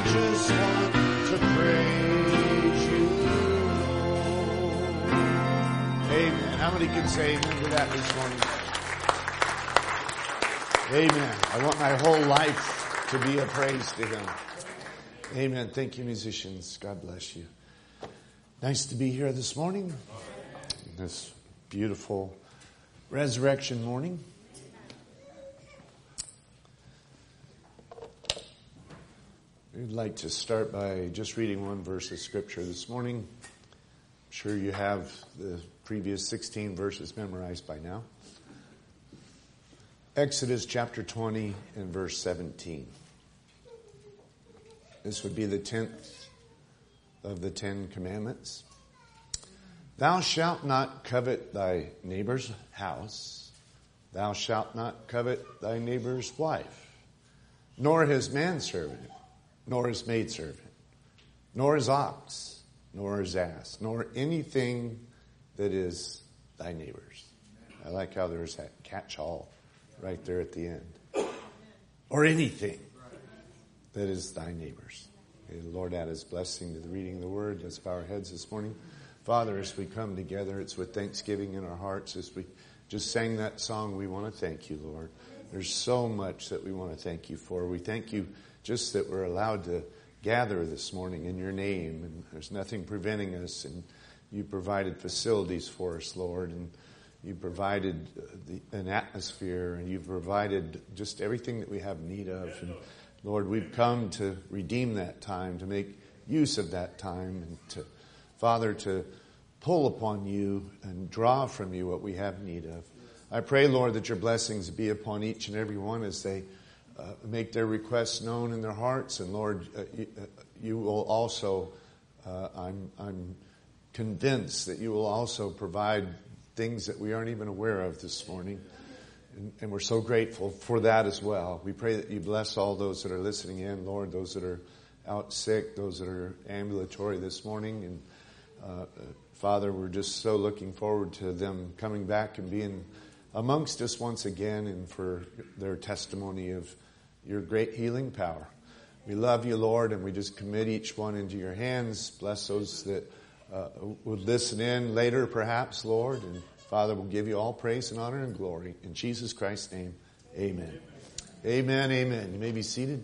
just want to praise you, Lord. Amen. How many can say amen to that this morning? Amen. I want my whole life to be a praise to Him. Amen. Thank you, musicians. God bless you. Nice to be here this morning. This beautiful resurrection morning. We'd like to start by just reading one verse of Scripture this morning. I'm sure you have the previous 16 verses memorized by now. Exodus chapter 20 and verse 17. This would be the 10th of the 10 commandments. Thou shalt not covet thy neighbor's house. Thou shalt not covet thy neighbor's wife, nor his manservant, nor his maidservant, nor his ox, nor his ass, nor anything that is thy neighbor's. I like how there's that catch-all right there at the end. Or anything that is thy neighbor's. May the Lord add His blessing to the reading of the Word. Let's bow our heads this morning. Father, as we come together, it's with thanksgiving in our hearts. As we just sang that song, we want to thank you, Lord. There's so much that we want to thank you for. We thank you just that we're allowed to gather this morning in your name, and there's nothing preventing us, and you provided facilities for us, Lord, and you provided an atmosphere, and you've provided just everything that we have need of. And Lord, we've come to redeem that time, to make use of that time, and to, Father, to pull upon you and draw from you what we have need of. I pray, Lord, that your blessings be upon each and every one as they make their requests known in their hearts. And Lord, you will also, I'm convinced that you will also provide things that we aren't even aware of this morning. And we're so grateful for that as well. We pray that you bless all those that are listening in, Lord, those that are out sick, those that are ambulatory this morning. And Father, we're just so looking forward to them coming back and being amongst us once again, and for their testimony of your great healing power. We love you, Lord, and we just commit each one into your hands. Bless those that would listen in later, perhaps, Lord. And Father, we'll give you all praise and honor and glory. In Jesus Christ's name, amen. Amen, amen. You may be seated.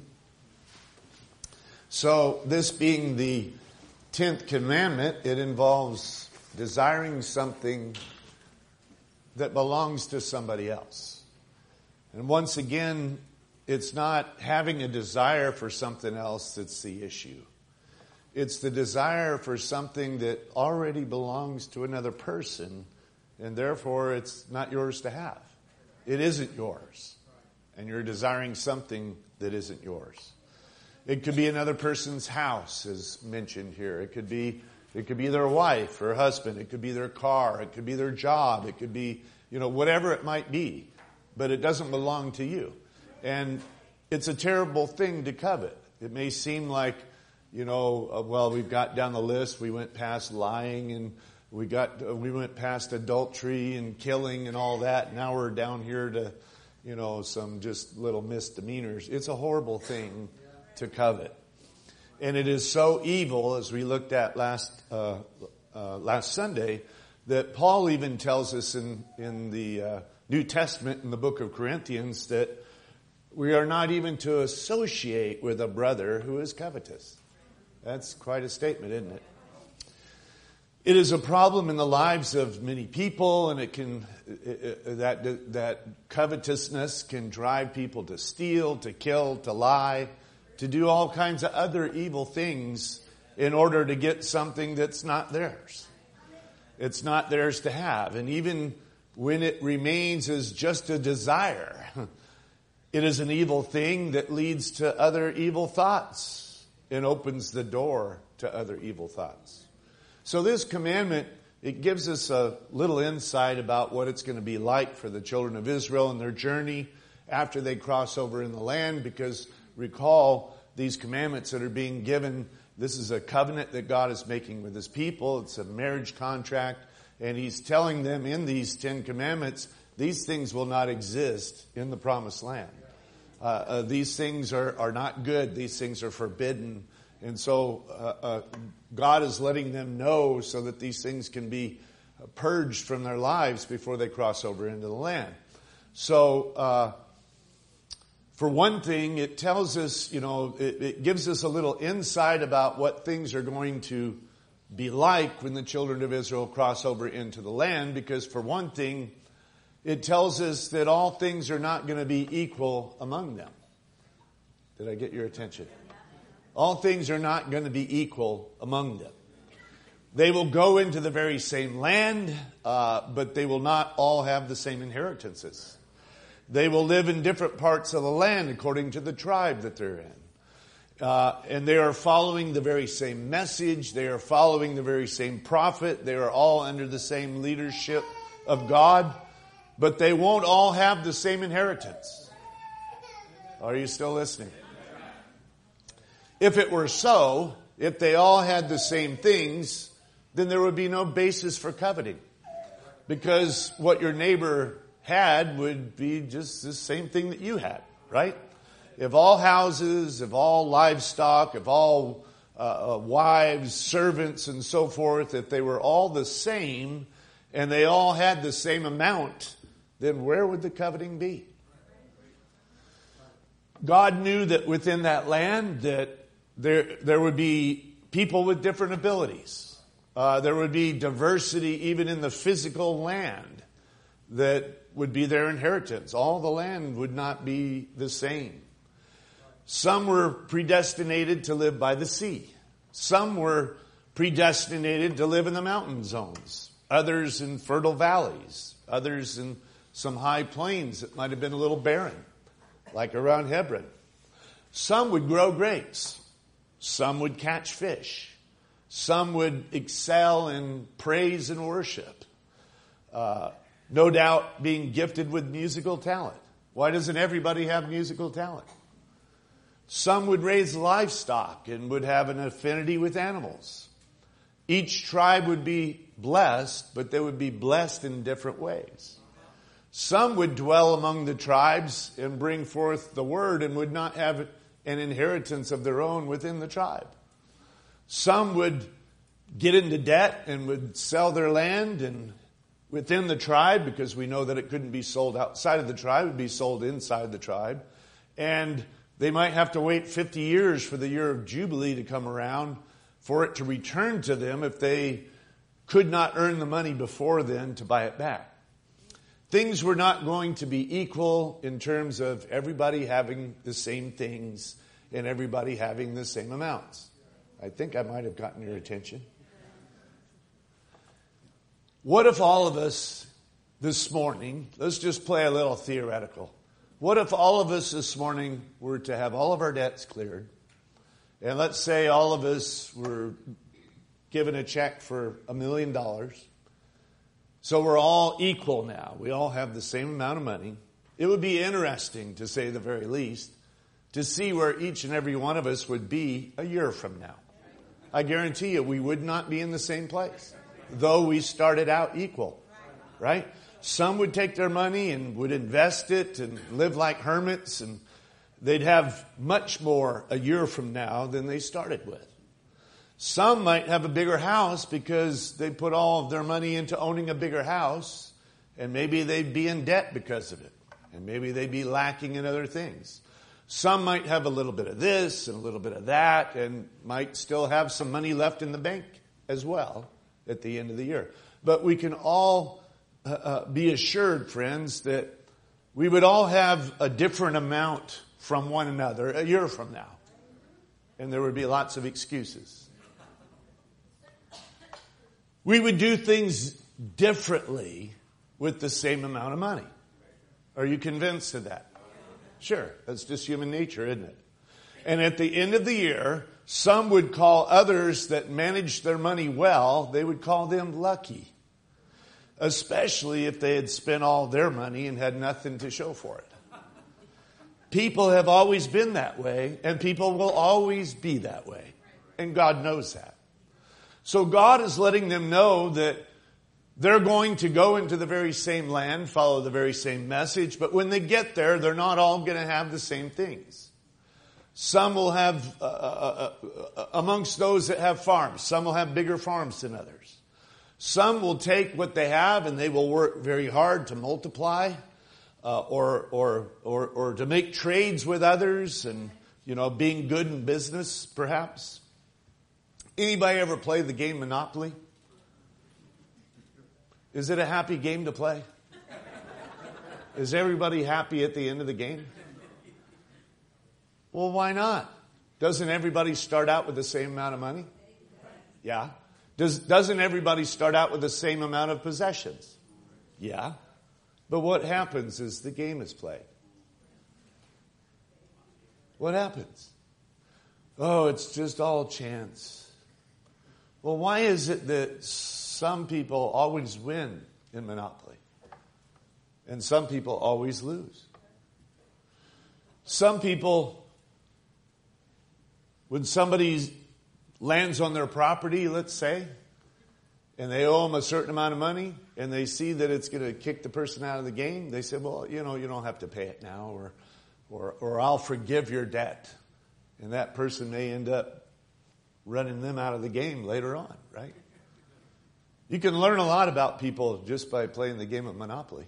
So, this being the 10th commandment, it involves desiring something that belongs to somebody else. And once again, it's not having a desire for something else that's the issue. It's the desire for something that already belongs to another person, and therefore it's not yours to have. It isn't yours. And you're desiring something that isn't yours. It could be another person's house, as mentioned here. It could be their wife or husband. It could be their car. It could be their job. It could be, whatever it might be. But it doesn't belong to you. And it's a terrible thing to covet. It may seem like, we've got down the list. We went past lying, and we went past adultery and killing and all that. Now we're down here to, some just little misdemeanors. It's a horrible thing to covet. And it is so evil, as we looked at last Sunday, that Paul even tells us in the New Testament, in the book of Corinthians, that we are not even to associate with a brother who is covetous. That's quite a statement, isn't it? It is a problem in the lives of many people, and that covetousness can drive people to steal, to kill, to lie, to do all kinds of other evil things in order to get something that's not theirs. It's not theirs to have. And even when it remains as just a desire, it is an evil thing that leads to other evil thoughts and opens the door to other evil thoughts. So this commandment, it gives us a little insight about what it's going to be like for the children of Israel in their journey after they cross over in the land, because recall, these commandments that are being given, this is a covenant that God is making with His people. It's a marriage contract, and He's telling them in these 10 commandments, these things will not exist in the promised land. These things are not good. These things are forbidden. And so God is letting them know so that these things can be purged from their lives before they cross over into the land. So for one thing, it tells us, it gives us a little insight about what things are going to be like when the children of Israel cross over into the land. Because for one thing, it tells us that all things are not going to be equal among them. Did I get your attention? All things are not going to be equal among them. They will go into the very same land, but they will not all have the same inheritances. They will live in different parts of the land according to the tribe that they're in. And they are following the very same message. They are following the very same prophet. They are all under the same leadership of God. But they won't all have the same inheritance. Are you still listening? If it were so, if they all had the same things, then there would be no basis for coveting. Because what your neighbor had would be just the same thing that you had, right? If all houses, if all livestock, if all wives, servants, and so forth, if they were all the same and they all had the same amount, then where would the coveting be? God knew that within that land that there would be people with different abilities. There would be diversity even in the physical land that would be their inheritance. All the land would not be the same. Some were predestinated to live by the sea. Some were predestinated to live in the mountain zones. Others in fertile valleys. Others in some high plains that might have been a little barren, like around Hebron. Some would grow grapes. Some would catch fish. Some would excel in praise and worship. No doubt being gifted with musical talent. Why doesn't everybody have musical talent? Some would raise livestock and would have an affinity with animals. Each tribe would be blessed, but they would be blessed in different ways. Some would dwell among the tribes and bring forth the word and would not have an inheritance of their own within the tribe. Some would get into debt and would sell their land and within the tribe, because we know that it couldn't be sold outside of the tribe, it would be sold inside the tribe. And they might have to wait 50 years for the year of Jubilee to come around for it to return to them if they could not earn the money before then to buy it back. Things were not going to be equal in terms of everybody having the same things and everybody having the same amounts. I think I might have gotten your attention. What if all of us this morning, let's just play a little theoretical. What if all of us this morning were to have all of our debts cleared? And let's say all of us were given a check for $1 million. So we're all equal now. We all have the same amount of money. It would be interesting, to say the very least, to see where each and every one of us would be a year from now. I guarantee you we would not be in the same place, though we started out equal, right? Some would take their money and would invest it and live like hermits, and they'd have much more a year from now than they started with. Some might have a bigger house because they put all of their money into owning a bigger house, and maybe they'd be in debt because of it, and maybe they'd be lacking in other things. Some might have a little bit of this and a little bit of that and might still have some money left in the bank as well at the end of the year. But we can all be assured, friends, that we would all have a different amount from one another a year from now. And there would be lots of excuses. We would do things differently with the same amount of money. Are you convinced of that? Sure, that's just human nature, isn't it? And at the end of the year, some would call others that managed their money well, they would call them lucky. Especially if they had spent all their money and had nothing to show for it. People have always been that way, and people will always be that way. And God knows that. So God is letting them know that They're going to go into the very same land, follow the very same message, but when they get there, they're not all going to have the same things. Some will have, amongst those that have farms, some will have bigger farms than others. Some will take what they have and they will work very hard to multiply, or to make trades with others and, being good in business, perhaps. Anybody ever play the game Monopoly? Is it a happy game to play? Is everybody happy at the end of the game? Well, why not? Doesn't everybody start out with the same amount of money? Yeah. Doesn't everybody start out with the same amount of possessions? Yeah. But what happens is the game is played. What happens? Oh, it's just all chance. Well, why is it that some people always win in Monopoly and some people always lose? Some people, when somebody lands on their property, let's say, and they owe them a certain amount of money, and they see that it's going to kick the person out of the game, they say, well, you don't have to pay it now, or I'll forgive your debt. And that person may end up running them out of the game later on, right? You can learn a lot about people just by playing the game of Monopoly.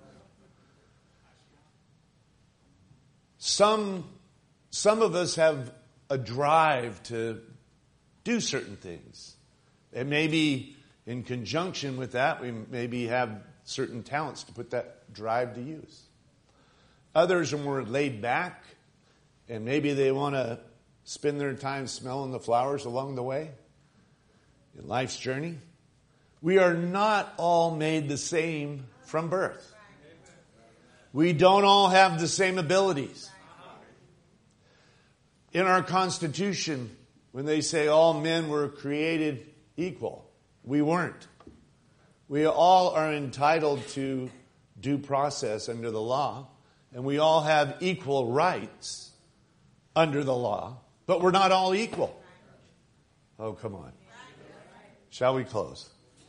Some of us have a drive to do certain things. And maybe in conjunction with that, we maybe have certain talents to put that drive to use. Others are more laid back, and maybe they want to spend their time smelling the flowers along the way in life's journey. We are not all made the same from birth. We don't all have the same abilities. In our Constitution, when they say all men were created equal, we weren't. We all are entitled to due process under the law, and we all have equal rights under the law, but we're not all equal. Oh, come on. Shall we close?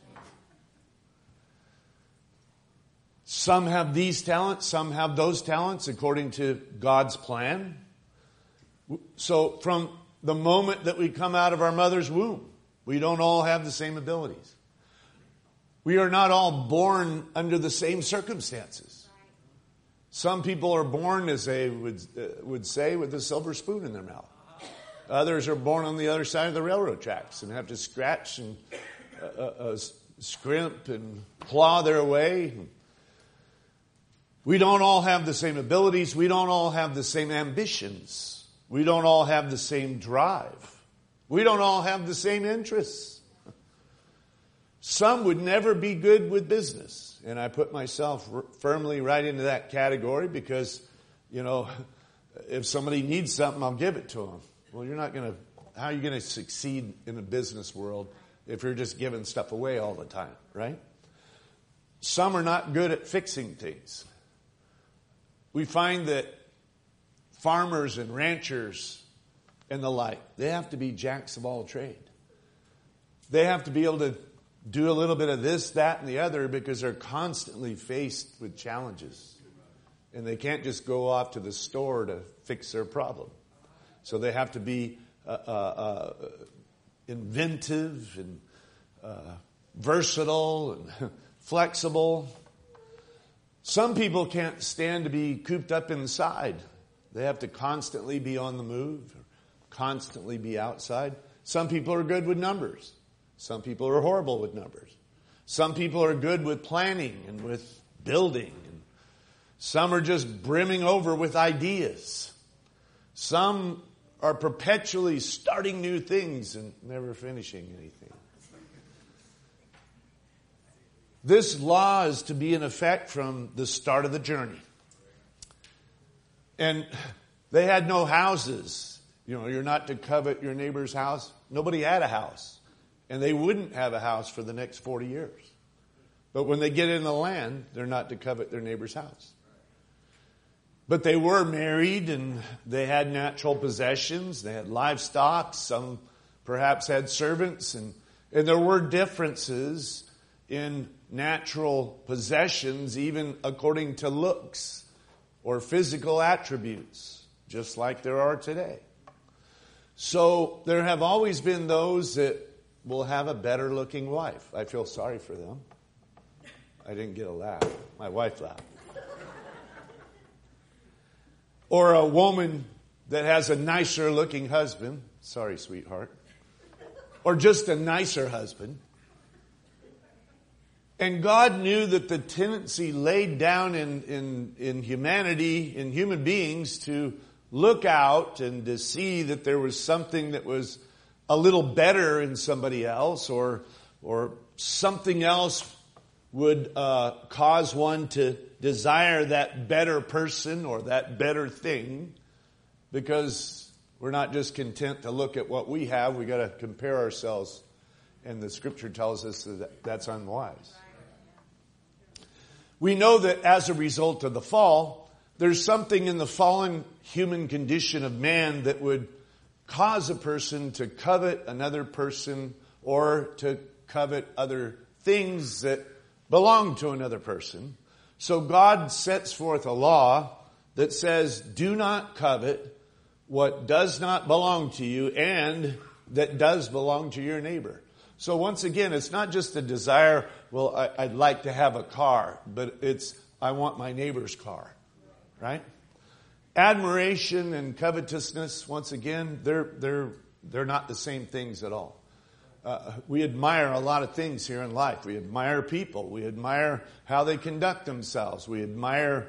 Some have these talents, some have those talents according to God's plan. So from the moment that we come out of our mother's womb, we don't all have the same abilities. We are not all born under the same circumstances. Some people are born, as they would say, with a silver spoon in their mouth. Others are born on the other side of the railroad tracks and have to scratch and scrimp and claw their way. We don't all have the same abilities. We don't all have the same ambitions. We don't all have the same drive. We don't all have the same interests. Some would never be good with business. And I put myself firmly right into that category because, if somebody needs something, I'll give it to them. Well, how are you going to succeed in the business world if you're just giving stuff away all the time, right? Some are not good at fixing things. We find that farmers and ranchers and the like, they have to be jacks of all trade. They have to be able to do a little bit of this, that, and the other because they're constantly faced with challenges. And they can't just go off to the store to fix their problem. So they have to be inventive and versatile and flexible. Some people can't stand to be cooped up inside. They have to constantly be on the move, constantly be outside. Some people are good with numbers. Some people are horrible with numbers. Some people are good with planning and with building. And some are just brimming over with ideas. Some are perpetually starting new things and never finishing anything. This law is to be in effect from the start of the journey. And they had no houses. You're not to covet your neighbor's house. Nobody had a house. And they wouldn't have a house for the next 40 years. But when they get in the land, they're not to covet their neighbor's house. But they were married and they had natural possessions. They had livestock. Some perhaps had servants. And there were differences in natural possessions, even according to looks or physical attributes, just like there are today. So there have always been those that will have a better looking wife. I feel sorry for them. I didn't get a laugh. My wife laughed. Or a woman that has a nicer looking husband. Sorry, sweetheart. Or just a nicer husband. And God knew that the tendency laid down in humanity, in human beings, to look out and to see that there was something that was a little better in somebody else, or something else would cause one to desire that better person or that better thing, because we're not just content to look at what we have. We got to compare ourselves, and the Scripture tells us that that's unwise. We know that as a result of the fall, there's something in the fallen human condition of man that would cause a person to covet another person or to covet other things that belong to another person. So God sets forth a law that says, do not covet what does not belong to you and that does belong to your neighbor. So once again, it's not just a desire, well, I'd like to have a car, but it's, I want my neighbor's car, right? Admiration and covetousness, once again, they're not the same things at all. We admire a lot of things here in life. We admire people. We admire how they conduct themselves. We admire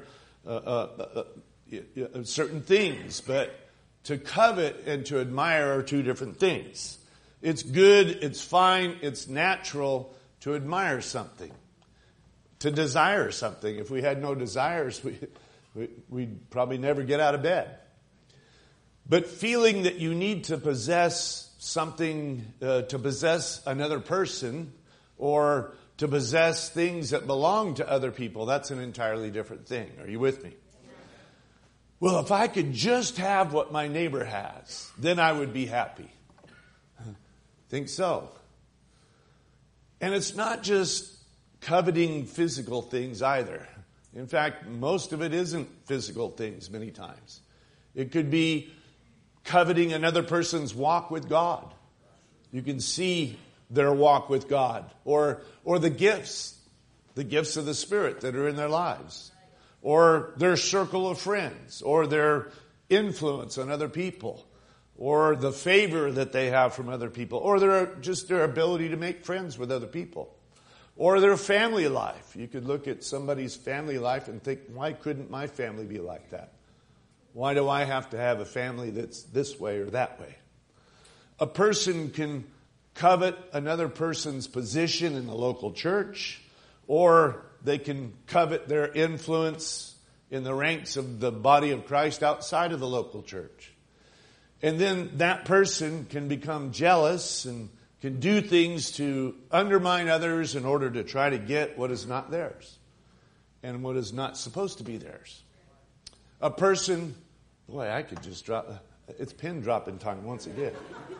certain things. But to covet and to admire are two different things. It's good, it's fine, it's natural to admire something, to desire something. If we had no desires, we'd probably never get out of bed. But feeling that you need to possess something, to possess another person, or to possess things that belong to other people, that's an entirely different thing. Are you with me? Well, if I could just have what my neighbor has, then I would be happy. Think so. And it's not just coveting physical things either. In fact, most of it isn't physical things many times. It could be coveting another person's walk with God. You can see their walk with God. Or the gifts of the Spirit that are in their lives. Or their circle of friends. Or their influence on other people. Or the favor that they have from other people. Or their ability to make friends with other people. Or their family life. You could look at somebody's family life and think, why couldn't my family be like that? Why do I have to have a family that's this way or that way? A person can covet another person's position in the local church, or they can covet their influence in the ranks of the body of Christ outside of the local church. And then that person can become jealous and can do things to undermine others in order to try to get what is not theirs and what is not supposed to be theirs. A person, boy, I could just it's pin dropping time once again.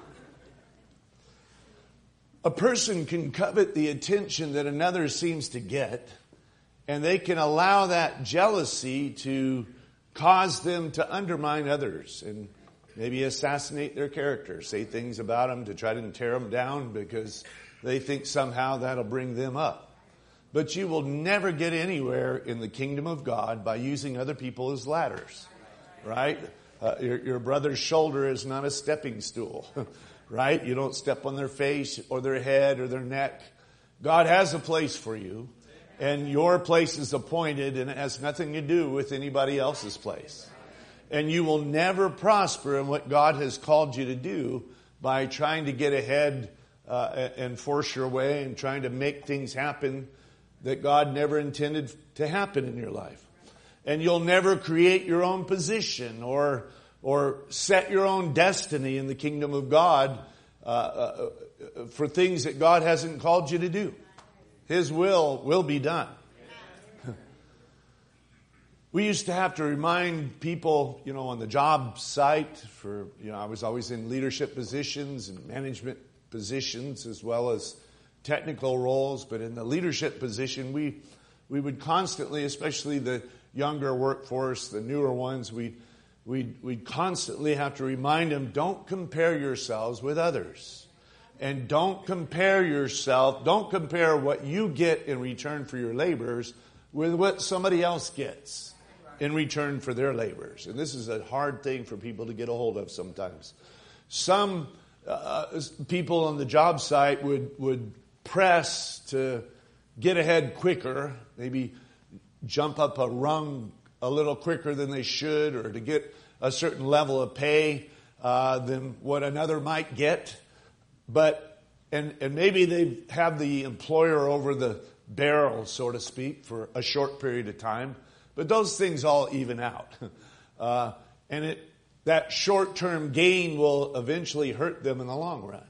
A person can covet the attention that another seems to get, and they can allow that jealousy to cause them to undermine others and maybe assassinate their character, say things about them to try to tear them down because they think somehow that'll bring them up. But you will never get anywhere in the kingdom of God by using other people as ladders, right? Your brother's shoulder is not a stepping stool, right? You don't step on their face or their head or their neck. God has a place for you, and your place is appointed, and it has nothing to do with anybody else's place. And you will never prosper in what God has called you to do by trying to get ahead and force your way and trying to make things happen that God never intended to happen in your life. And you'll never create your own position or set your own destiny in the kingdom of God for things that God hasn't called you to do. His will be done. We used to have to remind people, on the job site I was always in leadership positions and management positions as well as technical roles, but in the leadership position, we would constantly, especially the younger workforce, the newer ones, we'd constantly have to remind them, don't compare yourselves with others. And don't compare what you get in return for your labors with what somebody else gets in return for their labors. And this is a hard thing for people to get a hold of sometimes. Some people on the job site would press to get ahead quicker, maybe jump up a rung a little quicker than they should, or to get a certain level of pay than what another might get. But and maybe they have the employer over the barrel, so to speak, for a short period of time. But those things all even out. And that short-term gain will eventually hurt them in the long run.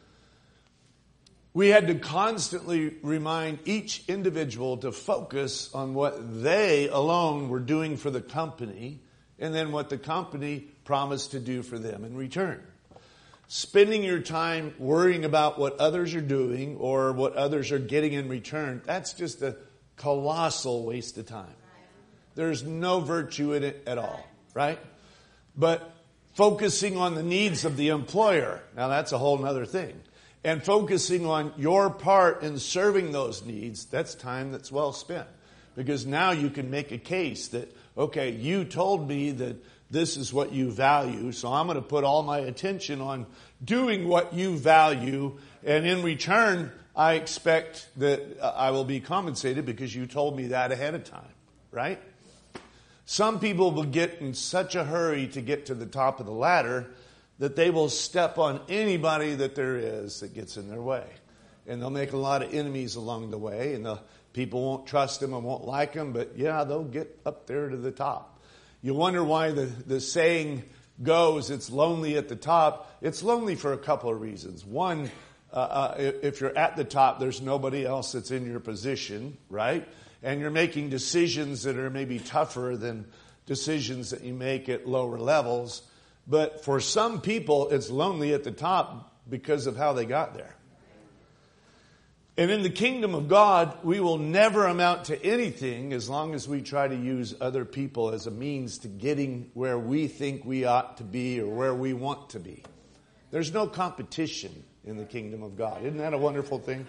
We had to constantly remind each individual to focus on what they alone were doing for the company, and then what the company promised to do for them in return. Spending your time worrying about what others are doing or what others are getting in return, that's just a colossal waste of time. There's no virtue in it at all, right? But focusing on the needs of the employer, now that's a whole other thing. And focusing on your part in serving those needs, that's time that's well spent. Because now you can make a case that, okay, you told me that this is what you value, so I'm going to put all my attention on doing what you value, and in return, I expect that I will be compensated because you told me that ahead of time, right? Some people will get in such a hurry to get to the top of the ladder that they will step on anybody that there is that gets in their way. And they'll make a lot of enemies along the way, and the people won't trust them and won't like them, but yeah, they'll get up there to the top. You wonder why the saying goes, it's lonely at the top. It's lonely for a couple of reasons. One, if you're at the top, there's nobody else that's in your position, right? And you're making decisions that are maybe tougher than decisions that you make at lower levels. But for some people, it's lonely at the top because of how they got there. And in the kingdom of God, we will never amount to anything as long as we try to use other people as a means to getting where we think we ought to be or where we want to be. There's no competition in the kingdom of God. Isn't that a wonderful thing?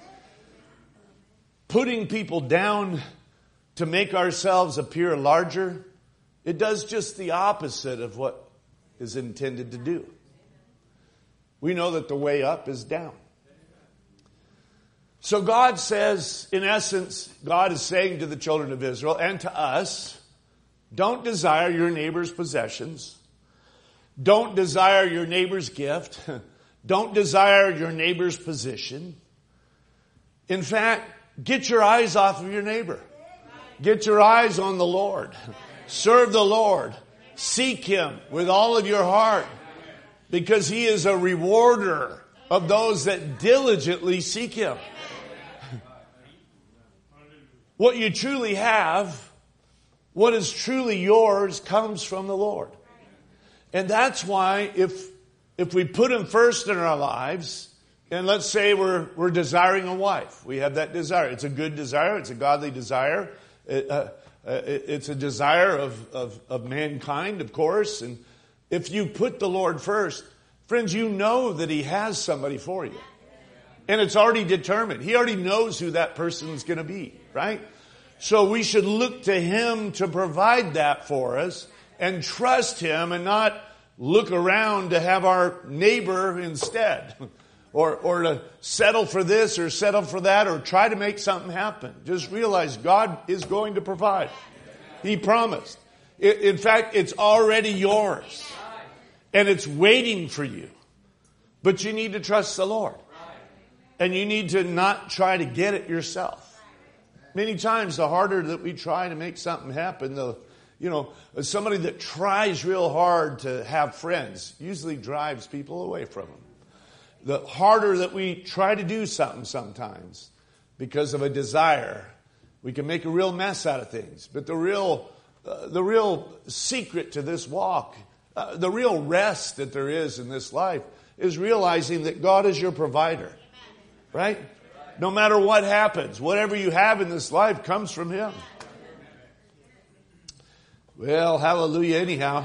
Putting people down to make ourselves appear larger, it does just the opposite of what is intended to do. We know that the way up is down. So God says, in essence, God is saying to the children of Israel and to us, don't desire your neighbor's possessions. Don't desire your neighbor's gift. Don't desire your neighbor's position. In fact, get your eyes off of your neighbor. Get your eyes on the Lord. Serve the Lord. Seek Him with all of your heart, because He is a rewarder of those that diligently seek Him. What you truly have, what is truly yours, comes from the Lord. And that's why if we put Him first in our lives, and let's say we're desiring a wife. We have that desire. It's a good desire. It's a godly desire. It's a desire of mankind, of course. And if you put the Lord first, friends, you know that He has somebody for you. And it's already determined. He already knows who that person's going to be, right? So we should look to Him to provide that for us and trust Him and not look around to have our neighbor instead. Or to settle for this or settle for that or try to make something happen. Just realize God is going to provide. He promised. In fact, it's already yours. And it's waiting for you. But you need to trust the Lord. And you need to not try to get it yourself. Many times, the harder that we try to make something happen, somebody that tries real hard to have friends usually drives people away from them. The harder that we try to do something sometimes because of a desire, we can make a real mess out of things. But the real secret to this walk, the real rest that there is in this life, is realizing that God is your provider. Right? No matter what happens, whatever you have in this life comes from Him. Well, hallelujah anyhow.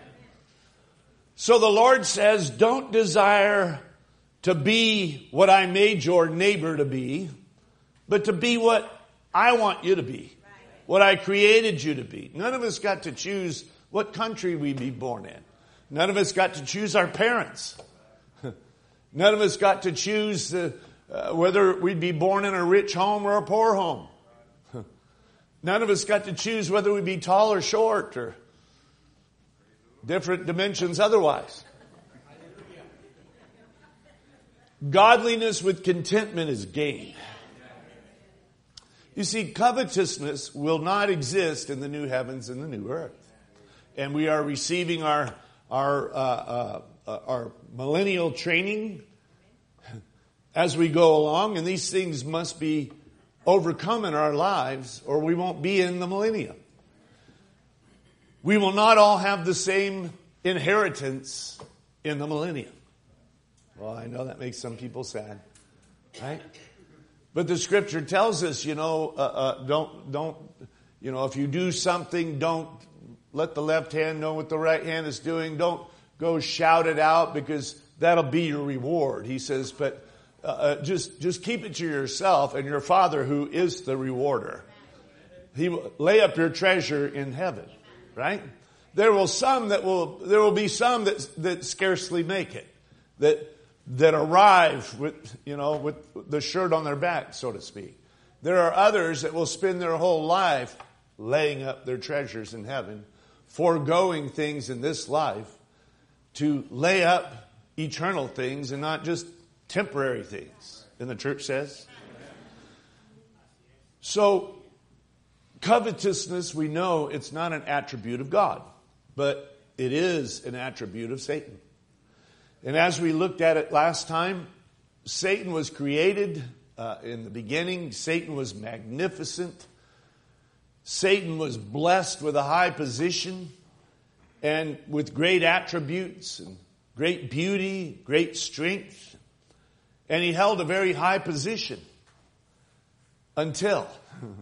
So the Lord says, don't desire to be what I made your neighbor to be, but to be what I want you to be, what I created you to be. None of us got to choose what country we be born in. None of us got to choose our parents. None of us got to choose whether we'd be born in a rich home or a poor home. None of us got to choose whether we'd be tall or short or different dimensions otherwise. Godliness with contentment is gain. You see, covetousness will not exist in the new heavens and the new earth. And we are receiving our millennial training as we go along, and these things must be overcome in our lives or we won't be in the millennium. We will not all have the same inheritance in the millennium. Well, I know that makes some people sad, right? But the scripture tells us, don't, if you do something, don't let the left hand know what the right hand is doing. Don't go shout it out because that'll be your reward. He says, but just keep it to yourself and your Father who is the rewarder. He will lay up your treasure in heaven. Right? There will be some that scarcely make it, that arrive with the shirt on their back, so to speak. There are others that will spend their whole life laying up their treasures in heaven, foregoing things in this life to lay up eternal things and not just temporary things. And the church says. So, covetousness, we know it's not an attribute of God, but it is an attribute of Satan. And as we looked at it last time, Satan was created in the beginning. Satan was magnificent. Satan was blessed with a high position and with great attributes and great beauty, great strength. And he held a very high position until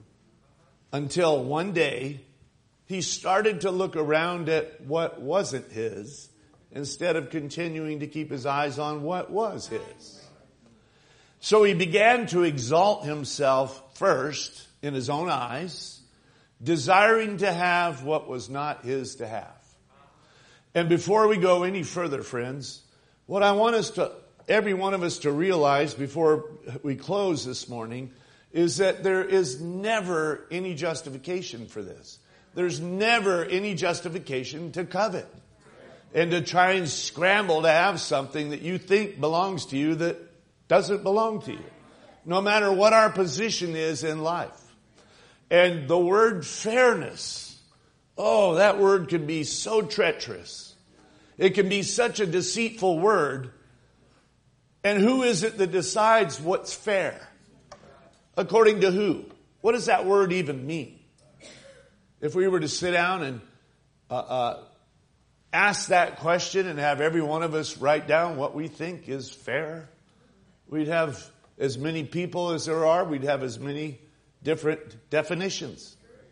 one day he started to look around at what wasn't his instead of continuing to keep his eyes on what was his. So he began to exalt himself first in his own eyes, desiring to have what was not his to have. And before we go any further, friends, what I want every one of us to realize before we close this morning is that there is never any justification for this. There's never any justification to covet and to try and scramble to have something that you think belongs to you that doesn't belong to you. No matter what our position is in life. And the word fairness, that word can be so treacherous. It can be such a deceitful word. And who is it that decides what's fair? According to who? What does that word even mean? If we were to sit down and ask that question and have every one of us write down what we think is fair, we'd have as many people as there are. We'd have as many different definitions.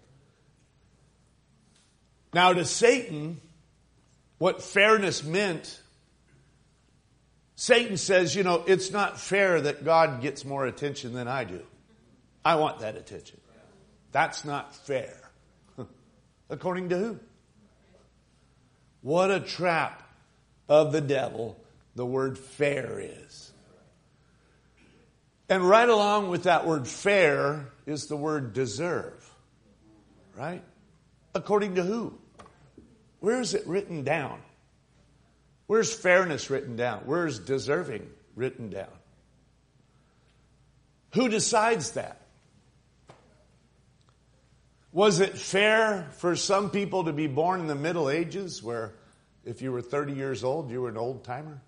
Now to Satan, what fairness meant, Satan says, it's not fair that God gets more attention than I do. I want that attention. That's not fair. According to who? What a trap of the devil the word fair is. And right along with that word fair is the word deserve. Right? According to who? Where is it written down? Where's fairness written down? Where's deserving written down? Who decides that? Was it fair for some people to be born in the Middle Ages where if you were 30 years old, you were an old timer?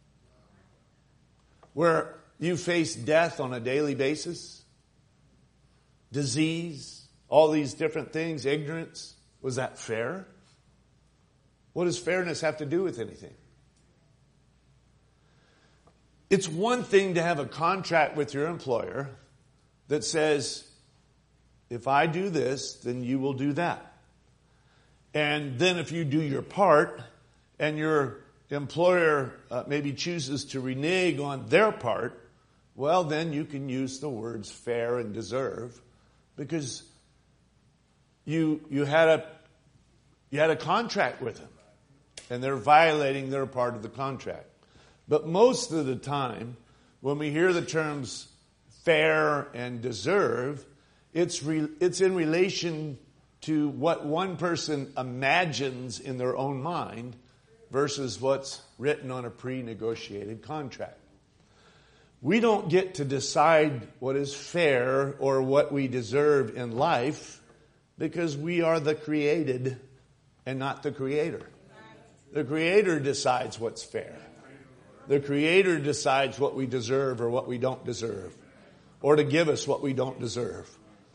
Where you faced death on a daily basis? Disease? All these different things? Ignorance? Was that fair? What does fairness have to do with anything? It's one thing to have a contract with your employer that says, if I do this, then you will do that. And then if you do your part and your employer maybe chooses to renege on their part, well, then you can use the words fair and deserve, because you had a contract with them, and they're violating their part of the contract. But most of the time, when we hear the terms fair and deserve, it's in relation to what one person imagines in their own mind versus what's written on a pre-negotiated contract. We don't get to decide what is fair or what we deserve in life, because we are the created and not the Creator. The Creator decides what's fair. The Creator decides what we deserve or what we don't deserve, or to give us what we don't deserve.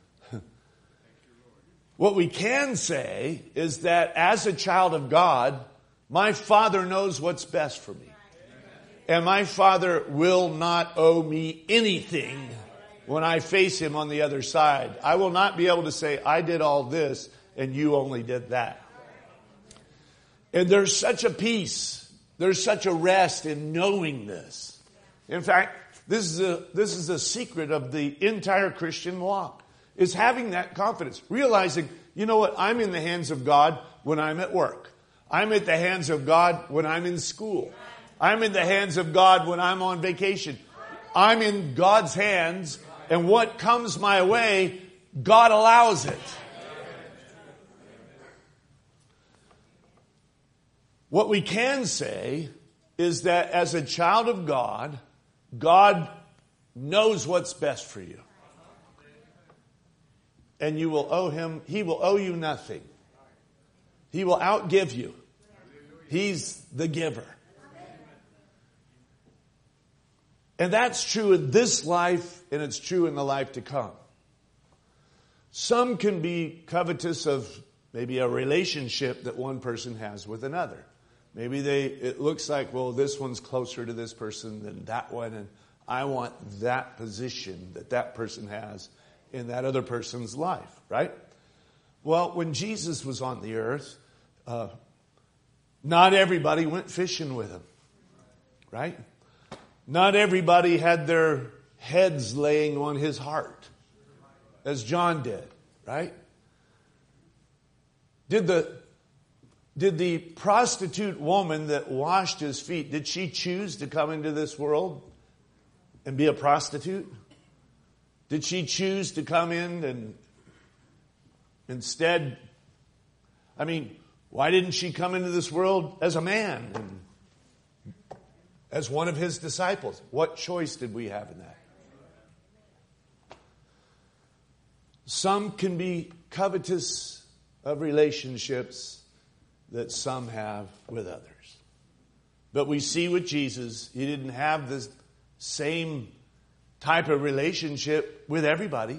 What we can say is that as a child of God, my Father knows what's best for me. And my Father will not owe me anything when I face Him on the other side. I will not be able to say, I did all this and you only did that. And there's such a peace. There's such a rest in knowing this. In fact, this is a secret of the entire Christian walk, is having that confidence. Realizing, you know what, I'm in the hands of God when I'm at work. I'm at the hands of God when I'm in school. I'm in the hands of God when I'm on vacation. I'm in God's hands, and what comes my way, God allows it. What we can say is that as a child of God, God knows what's best for you. And you will owe Him, He will owe you nothing. He will outgive you. He's the giver. And that's true in this life, and it's true in the life to come. Some can be covetous of maybe a relationship that one person has with another. Maybe it looks like, well, this one's closer to this person than that one, and I want that position that person has in that other person's life, right? Well, when Jesus was on the earth, not everybody went fishing with Him, right? Not everybody had their heads laying on His heart, as John did, right? Did the prostitute woman that washed His feet, did she choose to come into this world and be a prostitute? Did she choose to come in and instead, why didn't she come into this world as a man and as one of His disciples? What choice did we have in that? Some can be covetous of relationships that some have with others. But we see with Jesus, He didn't have the same type of relationship with everybody.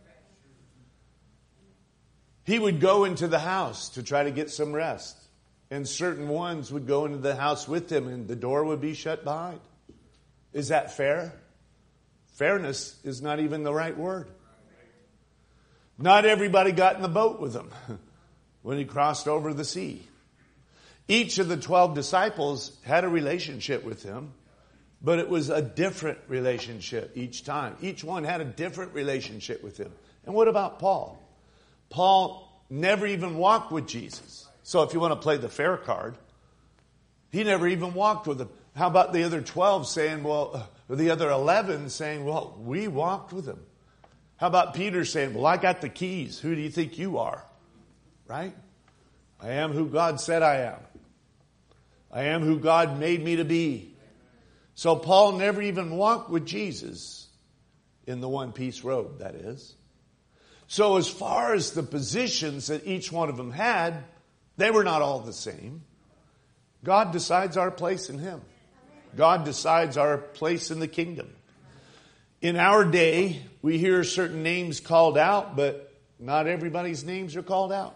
He would go into the house to try to get some rest. And certain ones would go into the house with Him and the door would be shut behind. Is that fair? Fairness is not even the right word. Not everybody got in the boat with Him when He crossed over the sea. Each of the 12 disciples had a relationship with Him, but it was a different relationship each time. Each one had a different relationship with Him. And what about Paul? Paul never even walked with Jesus. So if you want to play the fair card, he never even walked with Him. How about the other 12 saying, or the other 11 saying, well, we walked with Him. How about Peter saying, well, I got the keys. Who do you think you are? Right? I am who God said I am. I am who God made me to be. So Paul never even walked with Jesus in the one-piece robe, that is. So as far as the positions that each one of them had, they were not all the same. God decides our place in Him. God decides our place in the kingdom. In our day, we hear certain names called out, but not everybody's names are called out.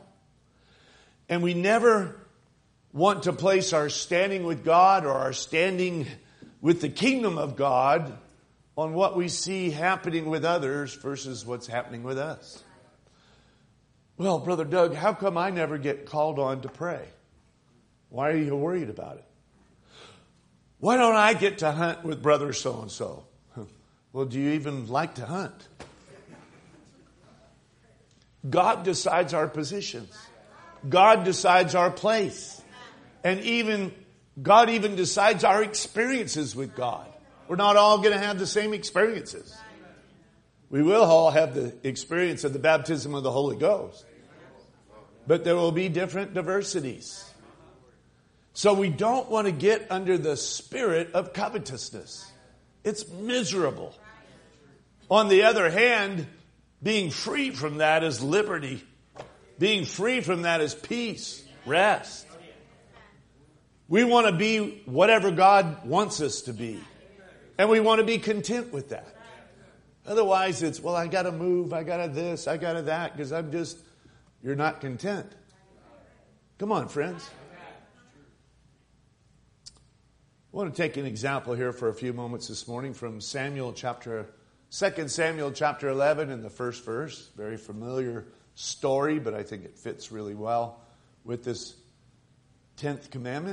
And we never want to place our standing with God or our standing with the kingdom of God on what we see happening with others versus what's happening with us. Well, Brother Doug, how come I never get called on to pray? Why are you worried about it? Why don't I get to hunt with Brother so-and-so? Well, do you even like to hunt? God decides our positions. God decides our place. And God even decides our experiences with God. We're not all going to have the same experiences. We will all have the experience of the baptism of the Holy Ghost. But there will be different diversities. So we don't want to get under the spirit of covetousness. It's miserable. On the other hand, being free from that is liberty. Being free from that is peace, rest. We want to be whatever God wants us to be. And we want to be content with that. Otherwise it's, well, I got to move, I got to this, I got to that, because you're not content. Come on, friends. I want to take an example here for a few moments this morning from 2 Samuel chapter 11 in the first verse. Very familiar story, but I think it fits really well with this 10th commandment.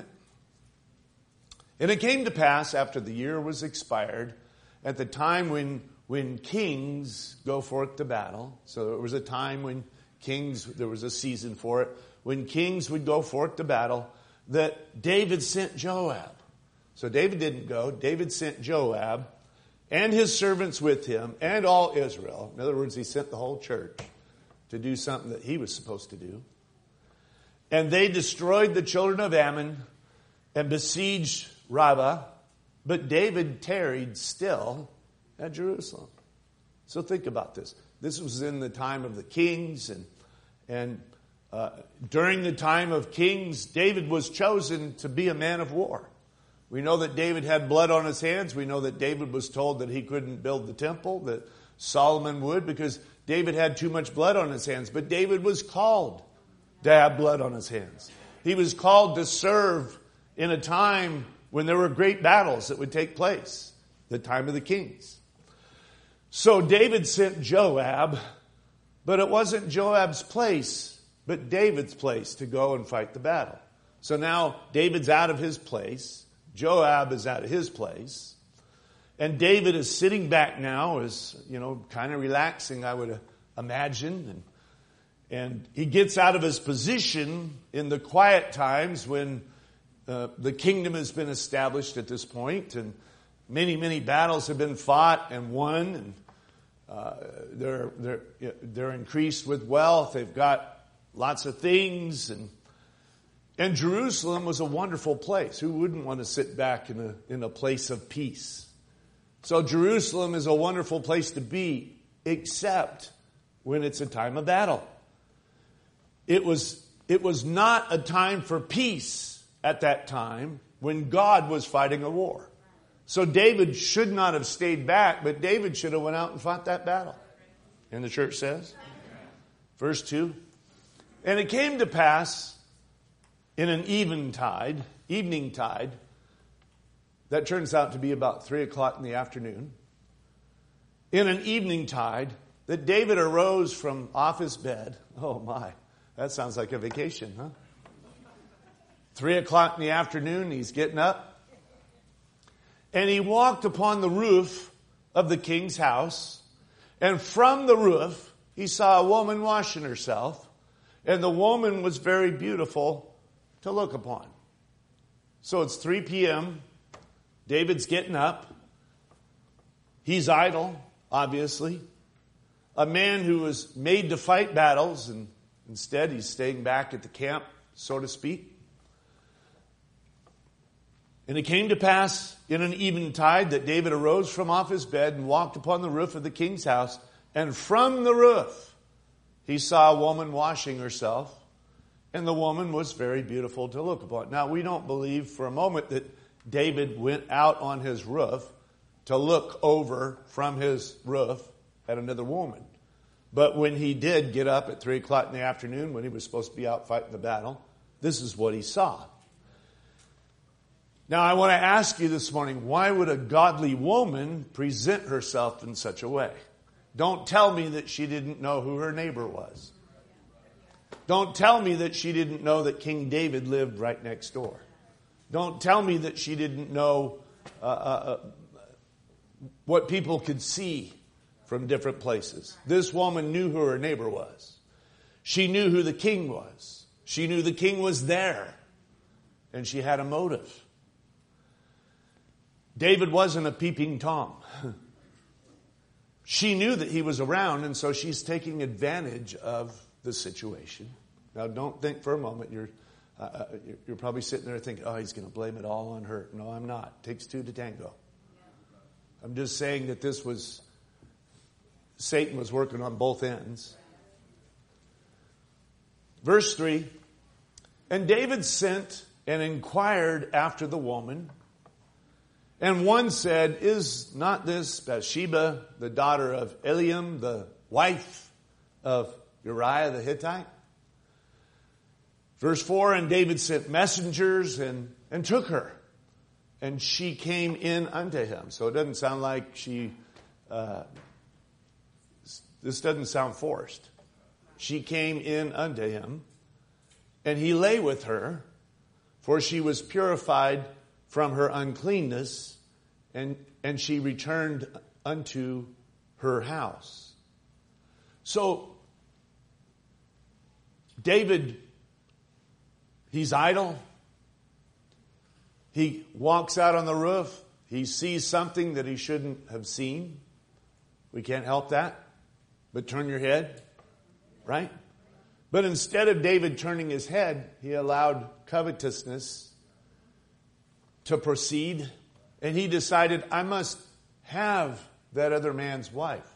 And it came to pass after the year was expired, at the time when kings go forth to battle. So there was a time when there was a season for it, when kings would go forth to battle, that David sent Joab. So David didn't go. David sent Joab and his servants with him and all Israel. In other words, he sent the whole church to do something that he was supposed to do. And they destroyed the children of Ammon and besieged Rabbah, but David tarried still at Jerusalem. So think about this. This was in the time of the kings, and during the time of kings, David was chosen to be a man of war. We know that David had blood on his hands. We know that David was told that he couldn't build the temple, that Solomon would, because David had too much blood on his hands. But David was called to have blood on his hands. He was called to serve in a time when there were great battles that would take place, the time of the kings. So David sent Joab, but it wasn't Joab's place, but David's place to go and fight the battle. So now David's out of his place. Joab is out of his place. And David is sitting back now, kind of relaxing, I would imagine. And he gets out of his position in the quiet times when the kingdom has been established at this point, and many, many battles have been fought and won, and they're increased with wealth. They've got lots of things, and Jerusalem was a wonderful place. Who wouldn't want to sit back in a place of peace? So Jerusalem is a wonderful place to be, except when it's a time of battle. It was not a time for peace at that time when God was fighting a war. So David should not have stayed back, but David should have went out and fought that battle. And the church says, verse 2, and it came to pass in an evening tide, that turns out to be about 3 o'clock in the afternoon, in an evening tide, that David arose from off his bed. Oh my, that sounds like a vacation, huh? 3 o'clock in the afternoon, he's getting up. And he walked upon the roof of the king's house. And from the roof, he saw a woman washing herself. And the woman was very beautiful to look upon. So it's 3 p.m. David's getting up. He's idle, obviously. A man who was made to fight battles, and instead he's staying back at the camp, so to speak. And it came to pass in an eventide that David arose from off his bed and walked upon the roof of the king's house. And from the roof he saw a woman washing herself. And the woman was very beautiful to look upon. Now, we don't believe for a moment that David went out on his roof to look over from his roof at another woman. But when he did get up at 3 o'clock in the afternoon, when he was supposed to be out fighting the battle, this is what he saw. Now, I want to ask you this morning, why would a godly woman present herself in such a way? Don't tell me that she didn't know who her neighbor was. Don't tell me that she didn't know that King David lived right next door. Don't tell me that she didn't know what people could see from different places. This woman knew who her neighbor was. She knew who the king was. She knew the king was there. And she had a motive. David wasn't a peeping Tom. She knew that he was around, and so she's taking advantage of the situation. Now, don't think for a moment you're probably sitting there thinking, oh, he's going to blame it all on her. No, I'm not. It takes two to tango. I'm just saying that Satan was working on both ends. Verse 3, and David sent and inquired after the woman. And one said, is not this Bathsheba, the daughter of Eliam, the wife of Uriah the Hittite? Verse 4, and David sent messengers and took her. And she came in unto him. So it doesn't sound like this doesn't sound forced. She came in unto him, and he lay with her, for she was purified from her uncleanness, and she returned unto her house. So, David, he's idle. He walks out on the roof. He sees something that he shouldn't have seen. We can't help that. But turn your head, right? But instead of David turning his head, he allowed covetousness to proceed, and he decided, I must have that other man's wife.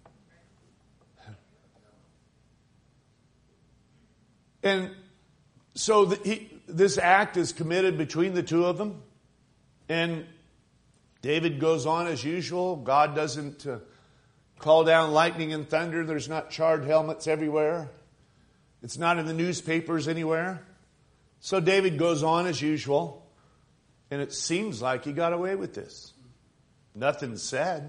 And so this act is committed between the two of them, and David goes on as usual. God doesn't call down lightning and thunder. There's not charred helmets everywhere. It's not in the newspapers anywhere. So David goes on as usual. And it seems like he got away with this. Nothing said.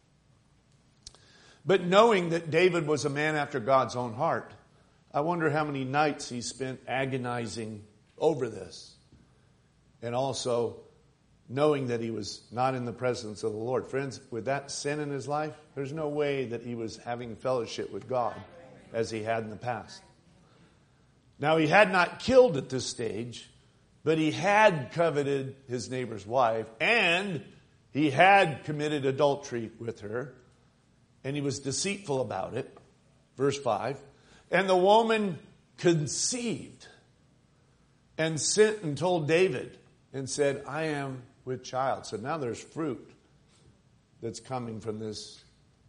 But knowing that David was a man after God's own heart, I wonder how many nights he spent agonizing over this. And also knowing that he was not in the presence of the Lord. Friends, with that sin in his life, there's no way that he was having fellowship with God as he had in the past. Now, he had not killed at this stage, but he had coveted his neighbor's wife, and he had committed adultery with her, and he was deceitful about it. Verse 5, and the woman conceived and sent and told David and said, I am with child. So now there's fruit that's coming from this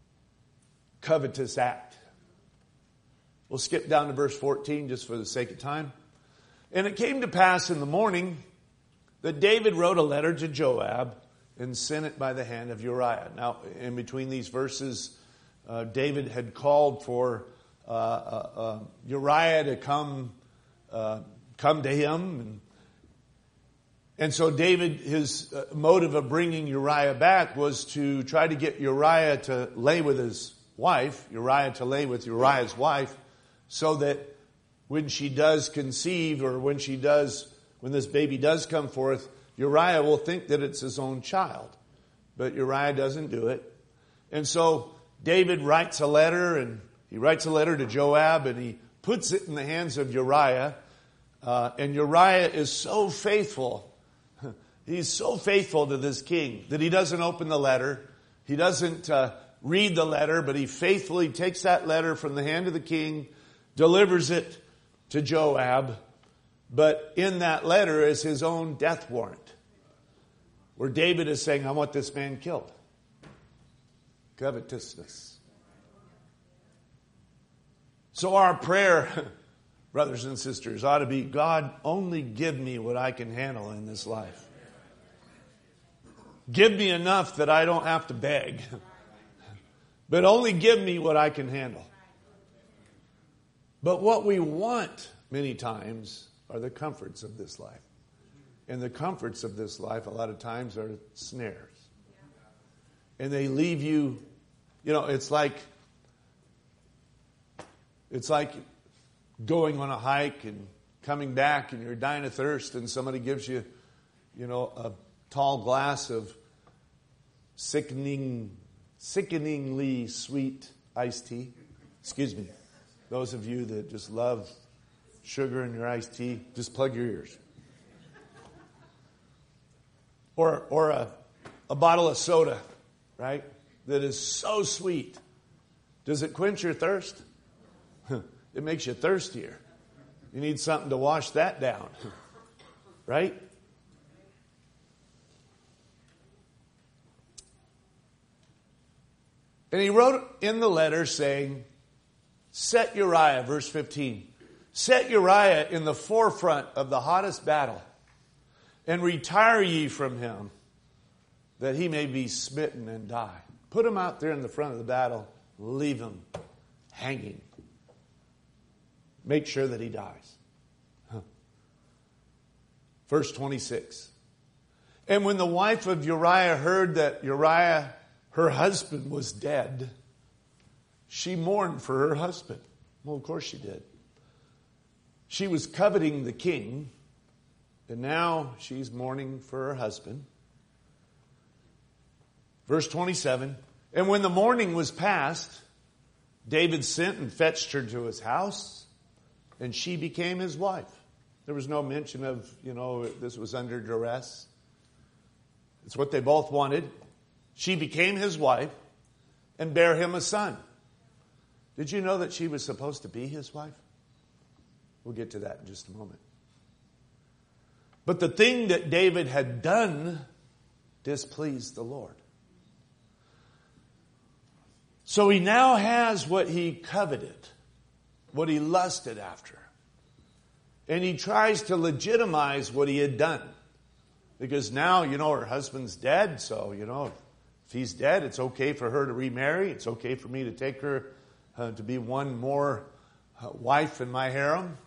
covetous act. We'll skip down to verse 14 just for the sake of time. And it came to pass in the morning that David wrote a letter to Joab and sent it by the hand of Uriah. Now, in between these verses, David had called for Uriah to come to him. And so David, his motive of bringing Uriah back was to try to get Uriah to lay with his wife, Uriah to lay with Uriah's wife, so that when she does conceive, or when this baby does come forth, Uriah will think that it's his own child. But Uriah doesn't do it. And so David writes a letter, and he writes a letter to Joab, and he puts it in the hands of Uriah. And Uriah is so faithful. He's so faithful to this king that he doesn't open the letter. He doesn't read the letter, but he faithfully takes that letter from the hand of the king, delivers it to Joab. But in that letter is his own death warrant, where David is saying, I want this man killed. Covetousness. So our prayer, brothers and sisters, ought to be, God, only give me what I can handle in this life. Give me enough that I don't have to beg. But only give me what I can handle. But what we want many times are the comforts of this life. And the comforts of this life a lot of times are snares. And they leave you, it's like going on a hike and coming back and you're dying of thirst and somebody gives you, a tall glass of sickeningly sweet iced tea. Excuse me. Those of you that just love sugar in your iced tea, just plug your ears. Or a bottle of soda, right? That is so sweet. Does it quench your thirst? It makes you thirstier. You need something to wash that down, right? And he wrote in the letter saying, set Uriah, verse 15, set Uriah in the forefront of the hottest battle, and retire ye from him, that he may be smitten and die. Put him out there in the front of the battle, leave him hanging. Make sure that he dies. Verse 26. And when the wife of Uriah heard that Uriah, her husband, was dead, she mourned for her husband. Well, of course she did. She was coveting the king, and now she's mourning for her husband. Verse 27. And when the mourning was past, David sent and fetched her to his house, and she became his wife. There was no mention of, this was under duress. It's what they both wanted. She became his wife and bare him a son. Did you know that she was supposed to be his wife? We'll get to that in just a moment. But the thing that David had done displeased the Lord. So he now has what he coveted, what he lusted after. And he tries to legitimize what he had done. Because now, her husband's dead. So, if he's dead, it's okay for her to remarry. It's okay for me to take her to be one more wife in my harem.